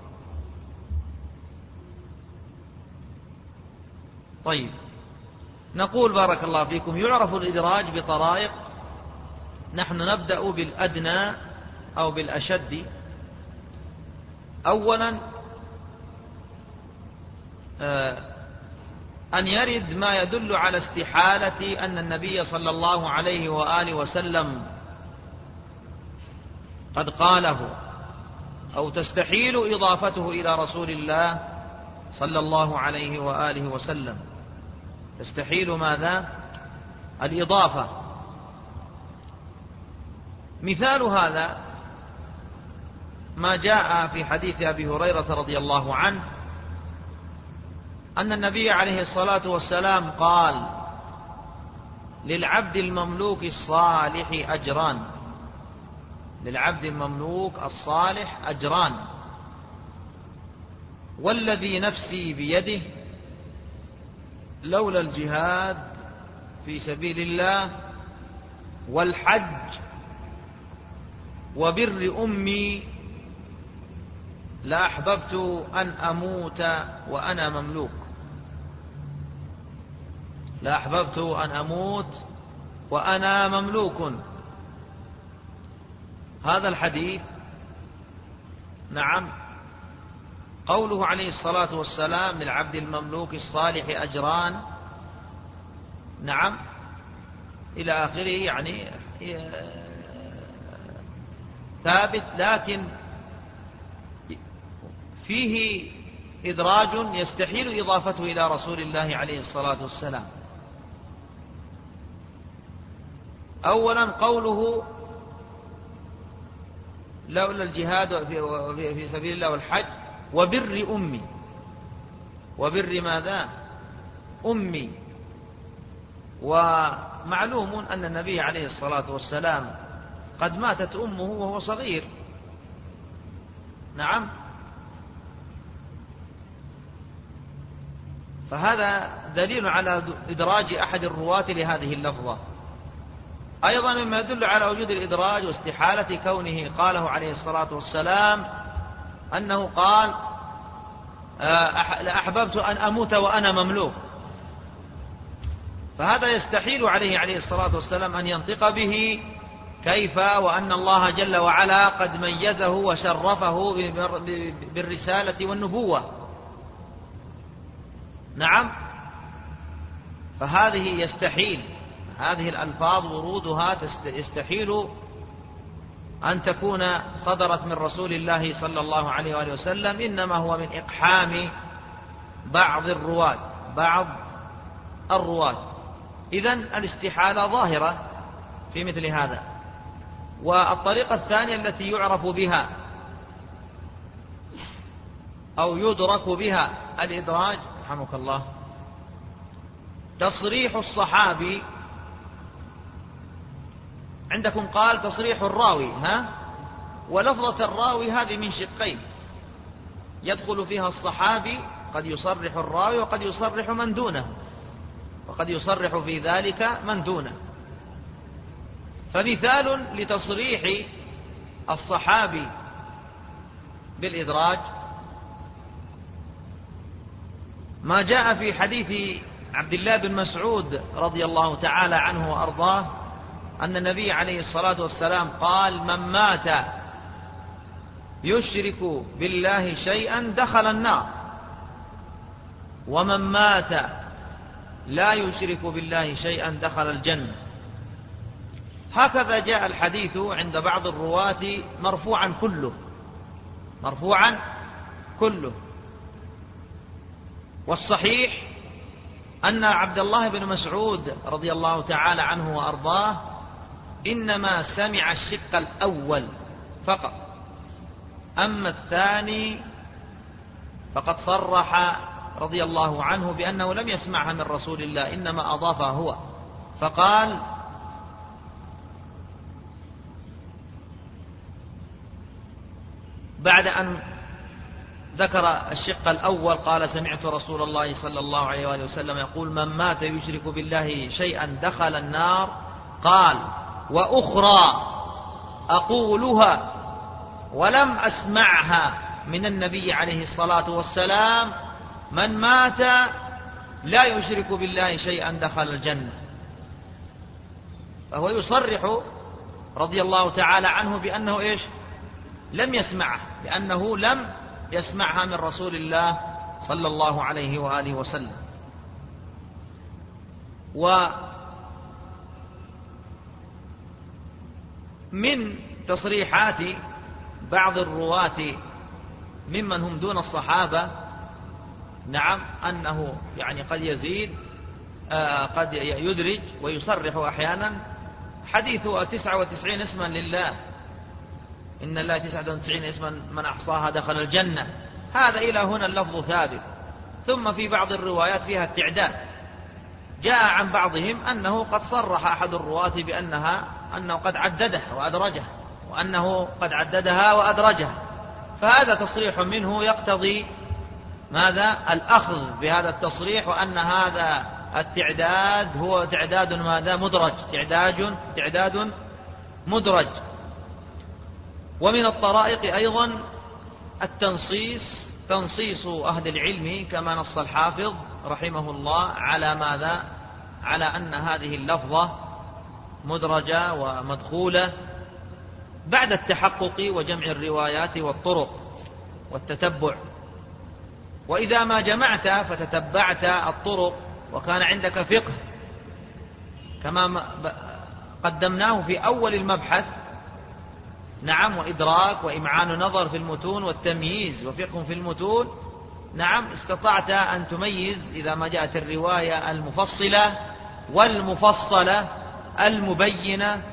طيب، نقول بارك الله فيكم يعرف الإدراج بطرائق. نحن نبدأ بالأدنى أو بالأشد. أولا أن يرد ما يدل على استحالة أن النبي صلى الله عليه وآله وسلم قد قاله، أو تستحيل إضافته إلى رسول الله صلى الله عليه وآله وسلم. تستحيل ماذا؟ الإضافة. مثال هذا ما جاء في حديث أبي هريرة رضي الله عنه أن النبي عليه الصلاة والسلام قال: للعبد المملوك الصالح أجران. للعبد المملوك الصالح أجران، والذي نفسي بيده لولا الجهاد في سبيل الله والحج وبر أمي لأحببت أن أموت وأنا مملوك. لأحببت أن أموت وأنا مملوك. هذا الحديث نعم قوله عليه الصلاة والسلام: للعبد المملوك الصالح أجران، نعم إلى آخره، يعني ثابت، لكن فيه إدراج يستحيل إضافته إلى رسول الله عليه الصلاة والسلام. أولا قوله لولا الجهاد في سبيل الله والحج وبر أمي، وبر ماذا؟ أمي. ومعلوم أن النبي عليه الصلاة والسلام قد ماتت أمه وهو صغير. نعم. فهذا دليل على إدراج أحد الرواة لهذه اللفظة. أيضا مما يدل على وجود الإدراج واستحالة كونه قاله عليه الصلاة والسلام أنه قال لأحببت أن أموت وأنا مملوك، فهذا يستحيل عليه عليه الصلاة والسلام أن ينطق به، كيف وأن الله جل وعلا قد ميزه وشرفه بالرسالة والنبوة. نعم. فهذه يستحيل، هذه الألفاظ ورودها يستحيل أن تكون صدرت من رسول الله صلى الله عليه وآله وسلم، إنما هو من إقحام بعض الرواة بعض الرواة إذن الاستحالة ظاهرة في مثل هذا. والطريقة الثانية التي يعرف بها أو يدرك بها الإدراج رحمك الله تصريح الصحابي. عندكم قال تصريح الراوي، ها، ولفظة الراوي هذه من شقين، يدخل فيها الصحابي، قد يصرح الراوي وقد يصرح من دونه، وقد يصرح في ذلك من دونه. فمثال لتصريح الصحابي بالإدراج ما جاء في حديث عبد الله بن مسعود رضي الله تعالى عنه وأرضاه أن النبي عليه الصلاة والسلام قال: من مات يشرك بالله شيئا دخل النار، ومن مات لا يشرك بالله شيئا دخل الجنة. هكذا جاء الحديث عند بعض الرواة مرفوعا كله مرفوعا كله والصحيح أن عبد الله بن مسعود رضي الله تعالى عنه وأرضاه إنما سمع الشق الأول فقط، أما الثاني فقد صرح رضي الله عنه بأنه لم يسمعها من رسول الله، إنما أضافها هو، فقال: بعد أن ذكر الشق الأول قال: سمعت رسول الله صلى الله عليه وآله وسلم يقول: من مات يشرك بالله شيئا دخل النار. قال: وأخرى أقولها ولم أسمعها من النبي عليه الصلاة والسلام: من مات لا يشرك بالله شيئا دخل الجنة. فهو يصرح رضي الله تعالى عنه بأنه إيش؟ لم يسمعه، بأنه لم يسمعها من رسول الله صلى الله عليه وآله وسلم. ومن تصريحات بعض الرواة ممن هم دون الصحابة نعم أنه يعني قد يزيد آه قد يدرج ويصرح أحيانا حديث تسعة وتسعين اسما لله، إن الله تسعة وتسعين اسما من أحصاها دخل الجنة. هذا إلى هنا اللفظ ثابت. ثم في بعض الروايات فيها التعداد، جاء عن بعضهم أنه قد صرح أحد الرواة بأنها أنه قد عددها وأدرجها، وأنه قد عددها وأدرجها، فهذا تصريح منه يقتضي ماذا؟ الأخذ بهذا التصريح، وأن هذا التعداد هو تعداد ماذا؟ مدرج، تعداد تعداد مدرج. ومن الطرائق أيضا التنصيص، تنصيص أهل العلم كما نص الحافظ رحمه الله على ماذا؟ على أن هذه اللفظة مدرجة ومدخولة بعد التحقق وجمع الروايات والطرق والتتبع. وإذا ما جمعت فتتبعت الطرق وكان عندك فقه كما قدمناه في أول المبحث نعم، وإدراك وإمعان نظر في المتون والتمييز وفقه في المتون نعم، استطعت أن تميز إذا ما جاءت الرواية المفصلة والمفصلة المبينة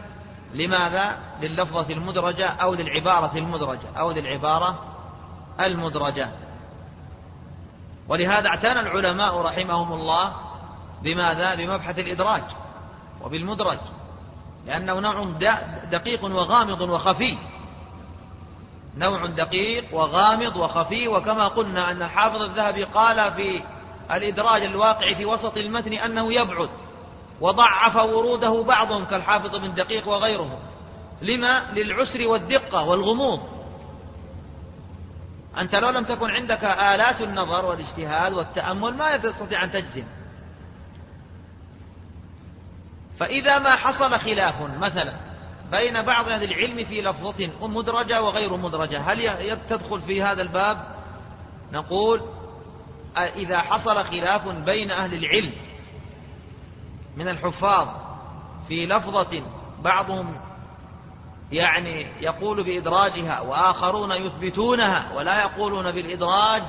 لماذا؟ لللفظة المدرجة أو للعبارة المدرجة أو للعبارة المدرجة. ولهذا اعتنى العلماء رحمهم الله بماذا؟ بمبحث الإدراج وبالمدرج، لأنه نوع دقيق وغامض وخفي، نوع دقيق وغامض وخفي. وكما قلنا أن الحافظ الذهبي قال في الإدراج الواقع في وسط المتن أنه يبعد، وضعف وروده بعضهم كالحافظ بن دقيق وغيره. لما؟ للعسر والدقة والغموض. أنت لو لم تكن عندك آلات النظر والاجتهاد والتأمل ما تستطيع أن تجزم. فإذا ما حصل خلاف مثلا بين بعض أهل العلم في لفظة مدرجة وغير مدرجة، هل تدخل في هذا الباب؟ نقول إذا حصل خلاف بين أهل العلم من الحفاظ في لفظة بعضهم يعني يقول بإدراجها وآخرون يثبتونها ولا يقولون بالإدراج،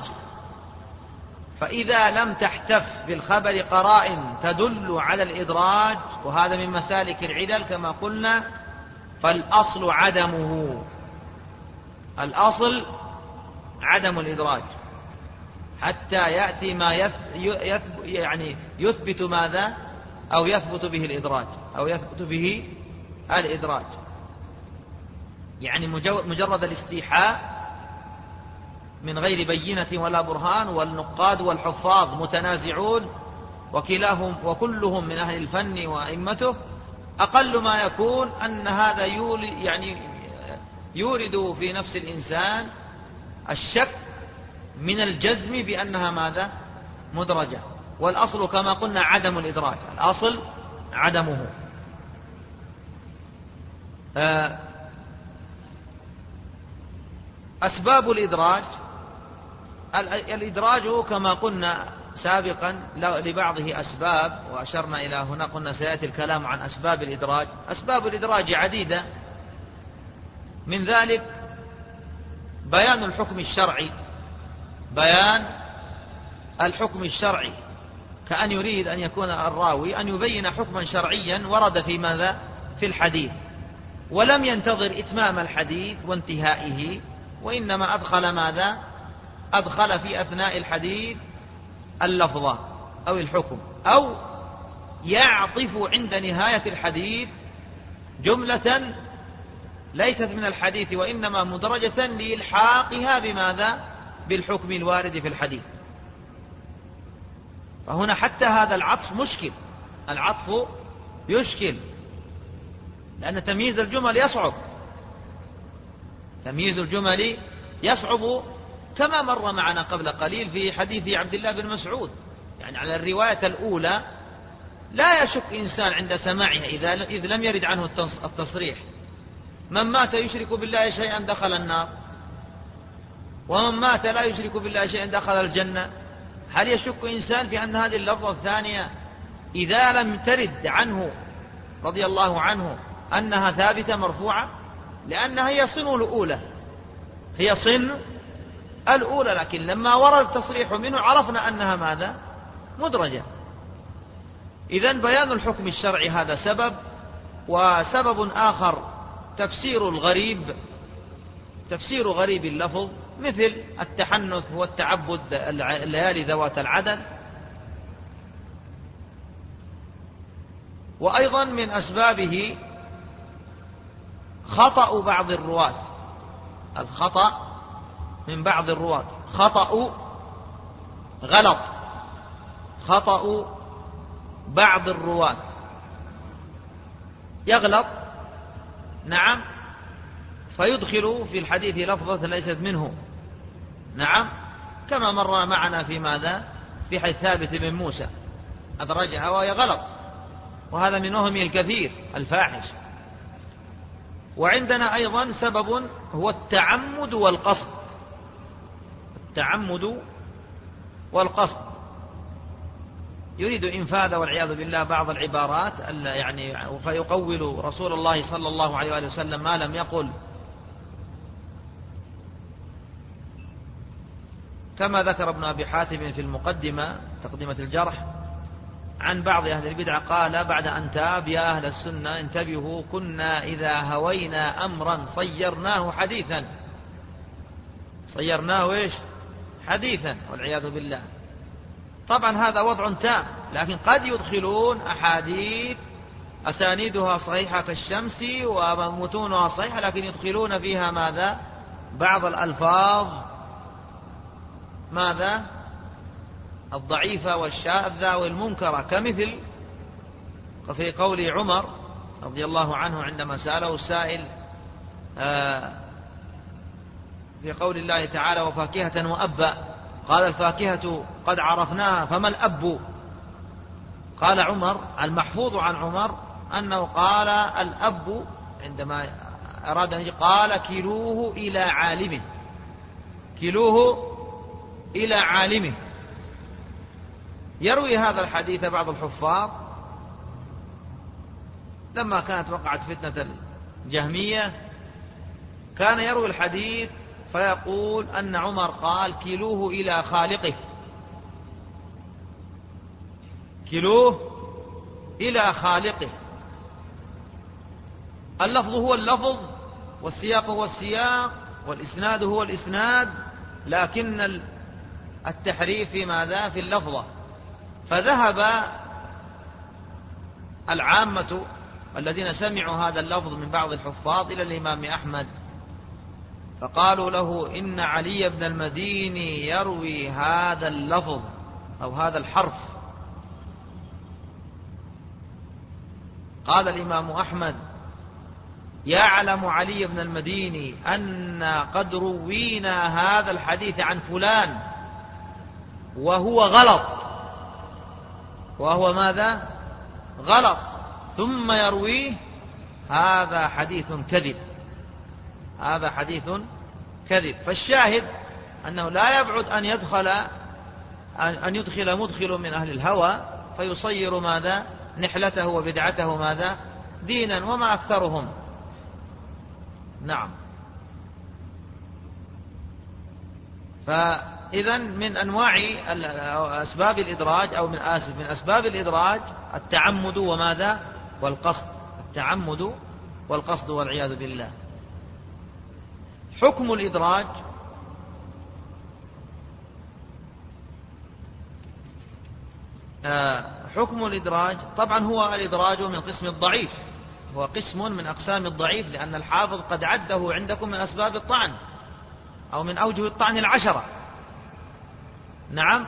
فإذا لم تحتف بالخبر قرائن تدل على الإدراج، وهذا من مسالك العلل كما قلنا، فالأصل عدمه، الأصل عدم الإدراج حتى يأتي ما يثبت يعني يثبت ماذا؟ أو يثبت به الإدراج أو يثبت به الإدراج. يعني مجرد الاستيحاء من غير بينة ولا برهان، والنقاد والحفاظ متنازعون وكلاهم وكلهم من أهل الفن وأئمته، أقل ما يكون أن هذا يعني يورد في نفس الإنسان الشك من الجزم بأنها ماذا؟ مدرجة. والأصل كما قلنا عدم الإدراج، الأصل عدمه. أسباب الإدراج، الإدراج كما قلنا سابقا لبعضه أسباب، وأشرنا إلى هنا قلنا سيأتي الكلام عن أسباب الإدراج. أسباب الإدراج عديدة، من ذلك بيان الحكم الشرعي، بيان الحكم الشرعي، كأن يريد أن يكون الراوي أن يبين حكما شرعيا ورد في ماذا؟ في الحديث، ولم ينتظر إتمام الحديث وانتهائه، وإنما أدخل ماذا؟ أدخل في أثناء الحديث اللفظة أو الحكم، أو يعطف عند نهاية الحديث جملة ليست من الحديث وإنما مدرجة لإلحاقها بماذا؟ بالحكم الوارد في الحديث. فهنا حتى هذا العطف مشكل، العطف يشكل، لأن تمييز الجمل يصعب، تمييز الجمل يصعب كما مر معنا قبل قليل في حديث عبد الله بن مسعود. يعني على الرواية الأولى لا يشك إنسان عند سماعها إذ لم يرد عنه التصريح: من مات يشرك بالله شيئا دخل النار، ومن مات لا يشرك بالله شيئا دخل الجنة. هل يشك إنسان في أن هذه اللفظة الثانية إذا لم ترد عنه رضي الله عنه أنها ثابتة مرفوعة؟ لأنها هي صن الأولى، هي صن الأولى، لكن لما ورد التصريح منه عرفنا أنها ماذا؟ مدرجة. إذن بيان الحكم الشرعي هذا سبب. وسبب آخر تفسير الغريب، تفسير غريب اللفظ، مثل التحنث والتعبد الليالي ذوات العدد. وأيضا من أسبابه خطأ بعض الرواة، الخطأ من بعض الرواة، خطأ غلط، خطأ بعض الرواة، يغلط نعم فيدخل في الحديث لفظة ليست منه، نعم، كما مر معنا في ماذا؟ في حديث ثابت بن موسى أدرجها وهي غلط، وهذا من وهمه الكثير الفاحش. وعندنا أيضا سبب هو التعمد والقصد، التعمد والقصد، يريد إنفاذ والعياذ بالله بعض العبارات يعني فيقول رسول الله صلى الله عليه وآله وسلم ما لم يقل، كما ذكر ابن أبي حاتم في المقدمة تقدمة الجرح عن بعض أهل البدع قال بعد أن تاب: يا أهل السنة انتبهوا، كنا إذا هوينا أمرا صيرناه حديثا. صيرناه إيش؟ حديثا، والعياذ بالله. طبعا هذا وضع تام، لكن قد يدخلون أحاديث أسانيدها صحيحة كالشمس ومتونها صحيحة، لكن يدخلون فيها ماذا؟ بعض الألفاظ ماذا؟ الضعيفة والشاذة والمنكرة، كمثل في قول عمر رضي الله عنه عندما سأله السائل في قول الله تعالى: وفاكهة وأبا. قال: الفاكهة قد عرفناها، فما الأب؟ قال عمر: المحفوظ عن عمر أنه قال الأب عندما أراد أن قال: كلوه إلى عالمه، كلوه إلى عالمه. يروي هذا الحديث بعض الحفاظ لما كانت وقعت فتنة الجهمية، كان يروي الحديث فيقول أن عمر قال: كلوه إلى خالقه، كلوه إلى خالقه. اللفظ هو اللفظ، والسياق هو السياق، والإسناد هو الإسناد، لكن التحريف في ماذا؟ في اللفظة. فذهب العامة الذين سمعوا هذا اللفظ من بعض الحفاظ إلى الإمام أحمد، فقالوا له: إن علي بن المديني يروي هذا اللفظ أو هذا الحرف. قال الإمام أحمد: يعلم علي بن المديني أن قد روينا هذا الحديث عن فلان وهو غلط، وهو ماذا؟ غلط، ثم يرويه، هذا حديث كذب، هذا حديث كذب. فالشاهد أنه لا يبعد أن يدخل أن يدخل مدخل من أهل الهوى فيصير ماذا؟ نحلته وبدعته ماذا؟ دينا، وما أكثرهم. نعم. فإذا من أنواع أسباب الإدراج أو من آسف من أسباب الإدراج التعمد وماذا؟ والقصد، التعمد والقصد والعياذ بالله. حكم الإدراج: آه حكم الإدراج طبعا هو الإدراج من قسم الضعيف، هو قسم من أقسام الضعيف، لأن الحافظ قد عده عندكم من أسباب الطعن أو من أوجه الطعن العشرة. نعم.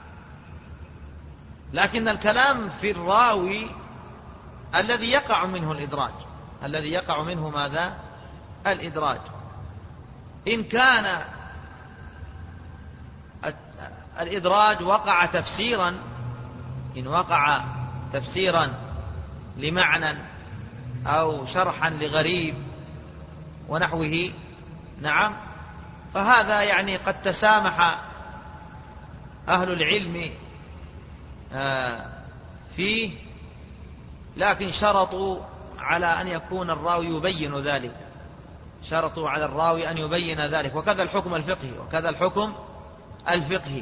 لكن الكلام في الراوي الذي يقع منه الإدراج، الذي يقع منه ماذا؟ الإدراج. إن كان الإدراج وقع تفسيرا، إن وقع تفسيرا لمعنى أو شرحا لغريب ونحوه، نعم، فهذا يعني قد تسامح أهل العلم فيه، لكن شرطوا على أن يكون الراوي يبين ذلك، شرطوا على الراوي أن يبين ذلك. وكذا الحكم الفقهي، وكذا الحكم الفقهي.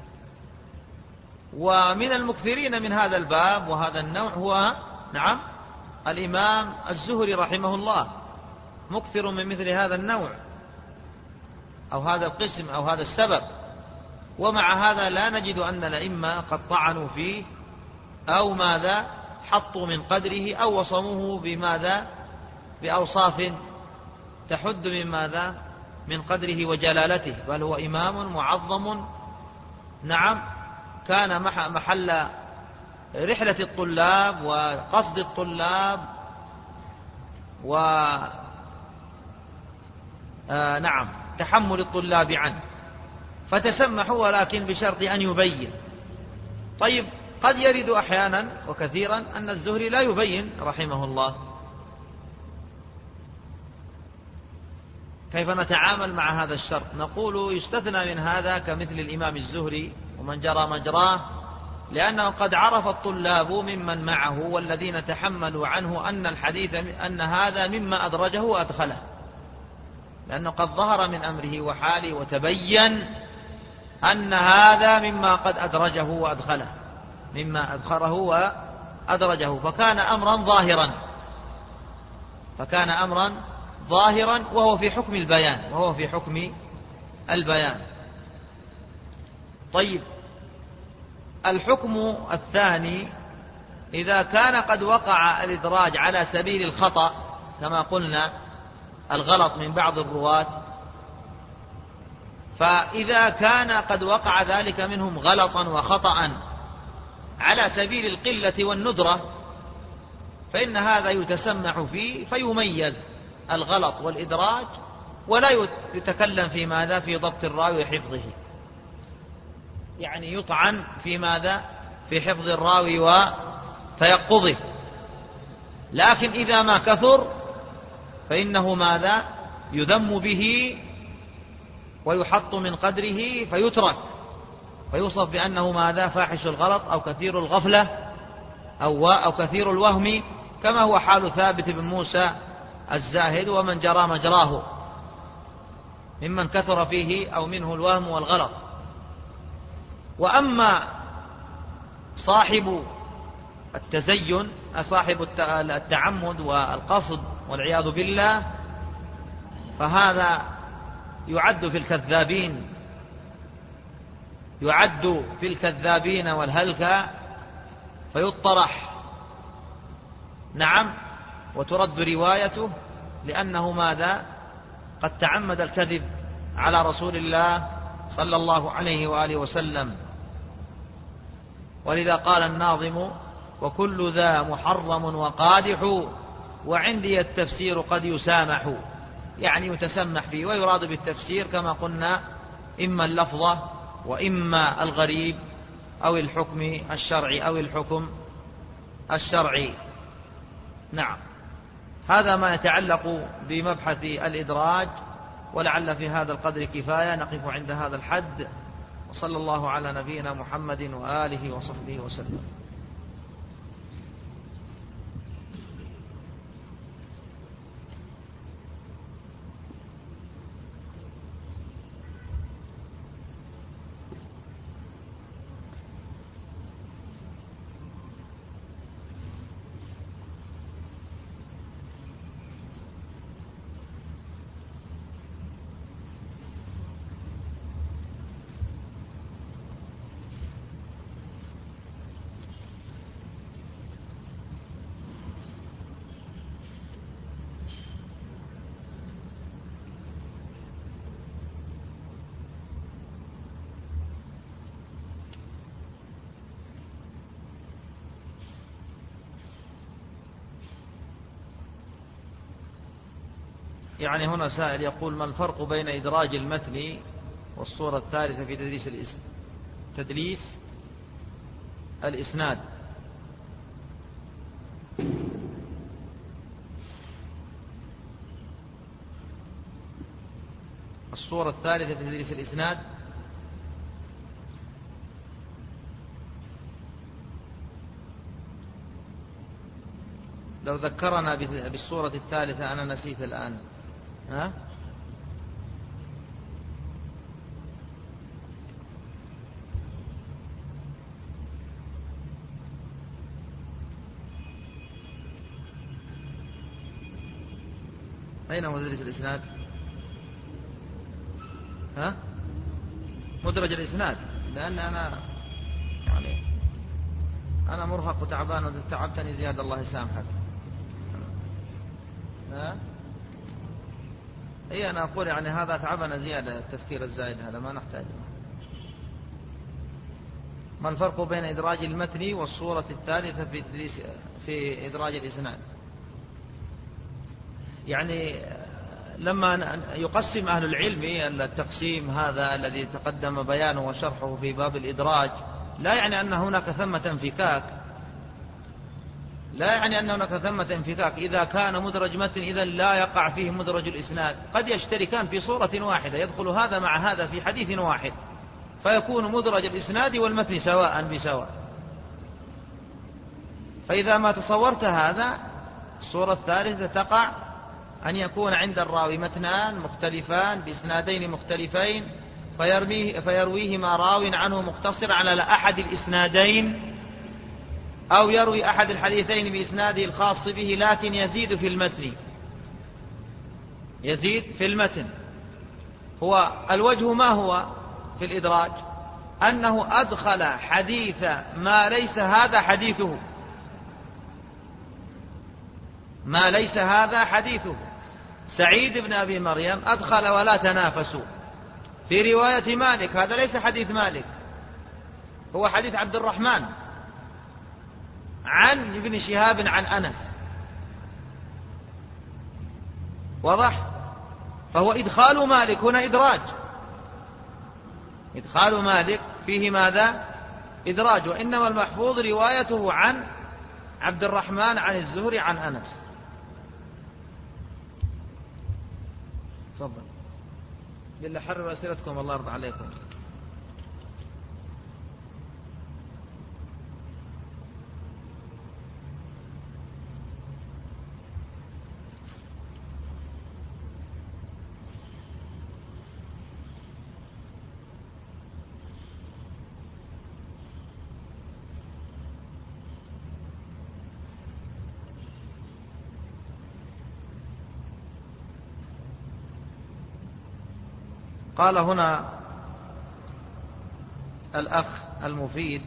ومن المكثرين من هذا الباب وهذا النوع هو نعم الإمام الزهري رحمه الله، مكثر من مثل هذا النوع أو هذا القسم أو هذا السبب. ومع هذا لا نجد أن الأئمة قد طعنوا فيه أو ماذا حطوا من قدره أو وصموه بماذا بأوصاف تحد من ماذا من قدره وجلالته، بل هو إمام معظم. نعم. كان محل رحلة الطلاب وقصد الطلاب و آه نعم تحمل الطلاب عنه، فتسمحوا ولكن بشرط أن يبين. طيب، قد يرد أحيانا وكثيرا أن الزهري لا يبين رحمه الله، كيف نتعامل مع هذا الشرط؟ نقول يستثنى من هذا كمثل الإمام الزهري ومن جرى مجراه، لأنه قد عرف الطلاب ممن معه والذين تحملوا عنه أن الحديث أن هذا مما أدرجه وأدخله، لأنه قد ظهر من أمره وحاله وتبين أن هذا مما قد أدرجه وأدخله. مما أدخره وأدرجه، فكان أمرا ظاهرا فكان أمرا ظاهرا وهو في حكم البيان وهو في حكم البيان. طيب، الحكم الثاني إذا كان قد وقع الإدراج على سبيل الخطأ كما قلنا الغلط من بعض الرواة، فإذا كان قد وقع ذلك منهم غلطا وخطأ على سبيل القلة والندرة فإن هذا يتسمح فيه فيميز الغلط والإدراج، ولا يتكلم في ماذا في ضبط الراوي وحفظه، يعني يطعن في ماذا في حفظ الراوي وتيقظه. لكن إذا ما كثر فإنه ماذا يذم به ويحط من قدره فيترك، فيوصف بأنه ماذا فاحش الغلط أو كثير الغفلة أو, أو كثير الوهم، كما هو حال ثابت بن موسى الزاهد ومن جرى مجراه ممن كثر فيه أو منه الوهم والغلط. وأما صاحب التزين صاحب التعمد والقصد والعياذ بالله فهذا يعد في الكذابين يعد في الكذابين والهلكة، فيطرح نعم وترد روايته، لأنه ماذا قد تعمد الكذب على رسول الله صلى الله عليه وآله وسلم. ولذا قال الناظم: وكل ذا محرم وقادح وعندي التفسير قد يسامح، يعني يتسمح فيه، ويراد بالتفسير كما قلنا إما اللفظة وإما الغريب أو الحكم الشرعي أو الحكم الشرعي. نعم، هذا ما يتعلق بمبحث الإدراج، ولعل في هذا القدر كفاية، نقف عند هذا الحد، وصلى الله على نبينا محمد وآله وصحبه وسلم. يعني هنا سائل يقول: ما الفرق بين إدراج المتن والصورة الثالثة في تدليس الإس... تدليس الإسناد؟ الصورة الثالثة في تدليس الإسناد لو ذكرنا بالصورة الثالثة، أنا نسيت الآن. ها؟ أين هو مدرج الإسناد؟ ها؟ مدرج الإسناد، لأن أنا يعني أنا مرهق وتعبان وتعبتني زيادة، الله يسامحك. ها؟ إيه، أنا أقول يعني هذا تعبنا زيادة، التفكير الزائد هذا ما نحتاجه. ما الفرق بين إدراج المتن والصورة الثالثة في تدليس في إدراج الإسناد؟ يعني لما يقسم أهل العلم التقسيم هذا الذي تقدم بيانه وشرحه في باب الإدراج، لا يعني أن هناك ثمة انفكاك، لا يعني أن هناك ثمة انفكاك. إذا كان مدرج متن إذا لا يقع فيه مدرج الإسناد، قد يشتركان في صورة واحدة، يدخل هذا مع هذا في حديث واحد، فيكون مدرج الإسناد والمتن سواء بسواء. فإذا ما تصورت هذا، الصورة الثالثة تقع أن يكون عند الراوي متنان مختلفان بإسنادين مختلفين، فيرويهما راو عنه مقتصر على أحد الإسنادين أو يروي أحد الحديثين بإسناده الخاص به لكن يزيد في المتن، يزيد في المتن. هو الوجه ما هو في الإدراج؟ أنه أدخل حديث ما ليس هذا حديثه، ما ليس هذا حديثه. سعيد بن أبي مريم أدخل ولا تنافسوا في رواية مالك، هذا ليس حديث مالك، هو حديث عبد الرحمن عن ابن شهاب عن أنس، واضح؟ فهو إدخال مالك هنا إدراج، إدخال مالك فيه ماذا؟ إدراج. وإنما المحفوظ روايته عن عبد الرحمن عن الزهري عن أنس. تفضل. بالله حرروا أسئلتكم الله يرضى عليكم. قال هنا الأخ المفيد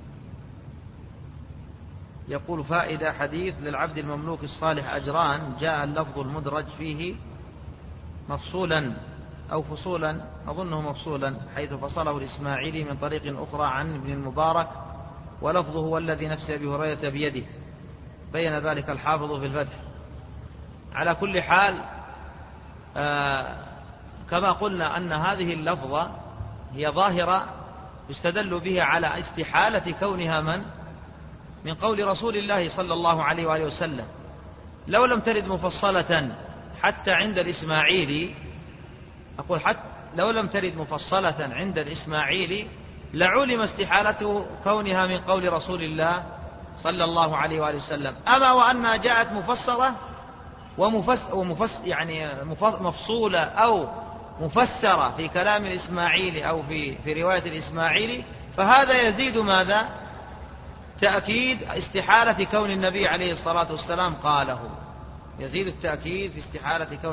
يقول: فائدة: حديث للعبد المملوك الصالح أجران، جاء اللفظ المدرج فيه مفصولا أو فصولا، أظنه مفصولا، حيث فصله الإسماعيلي من طريق أخرى عن ابن المبارك، ولفظه هو الذي نفس أبي هريرة بيده، بين ذلك الحافظ في الفتح. على كل حال آه كما قلنا أن هذه اللفظة هي ظاهرة يستدل بها على استحالة كونها من من قول رسول الله صلى الله عليه وآله وسلم. لو لم ترد مفصلة حتى عند الإسماعيلي، أقول حتى لو لم ترد مفصلة عند الإسماعيلي لعلم استحالة كونها من قول رسول الله صلى الله عليه وآله وسلم. أما وأنها جاءت مفسرة ومفس ومفس يعني مفصولة أو مفسرة في كلام الإسماعيلي أو في في رواية الإسماعيلي، فهذا يزيد ماذا؟ تأكيد استحالة كون النبي عليه الصلاة والسلام قاله، يزيد التأكيد في استحالة كون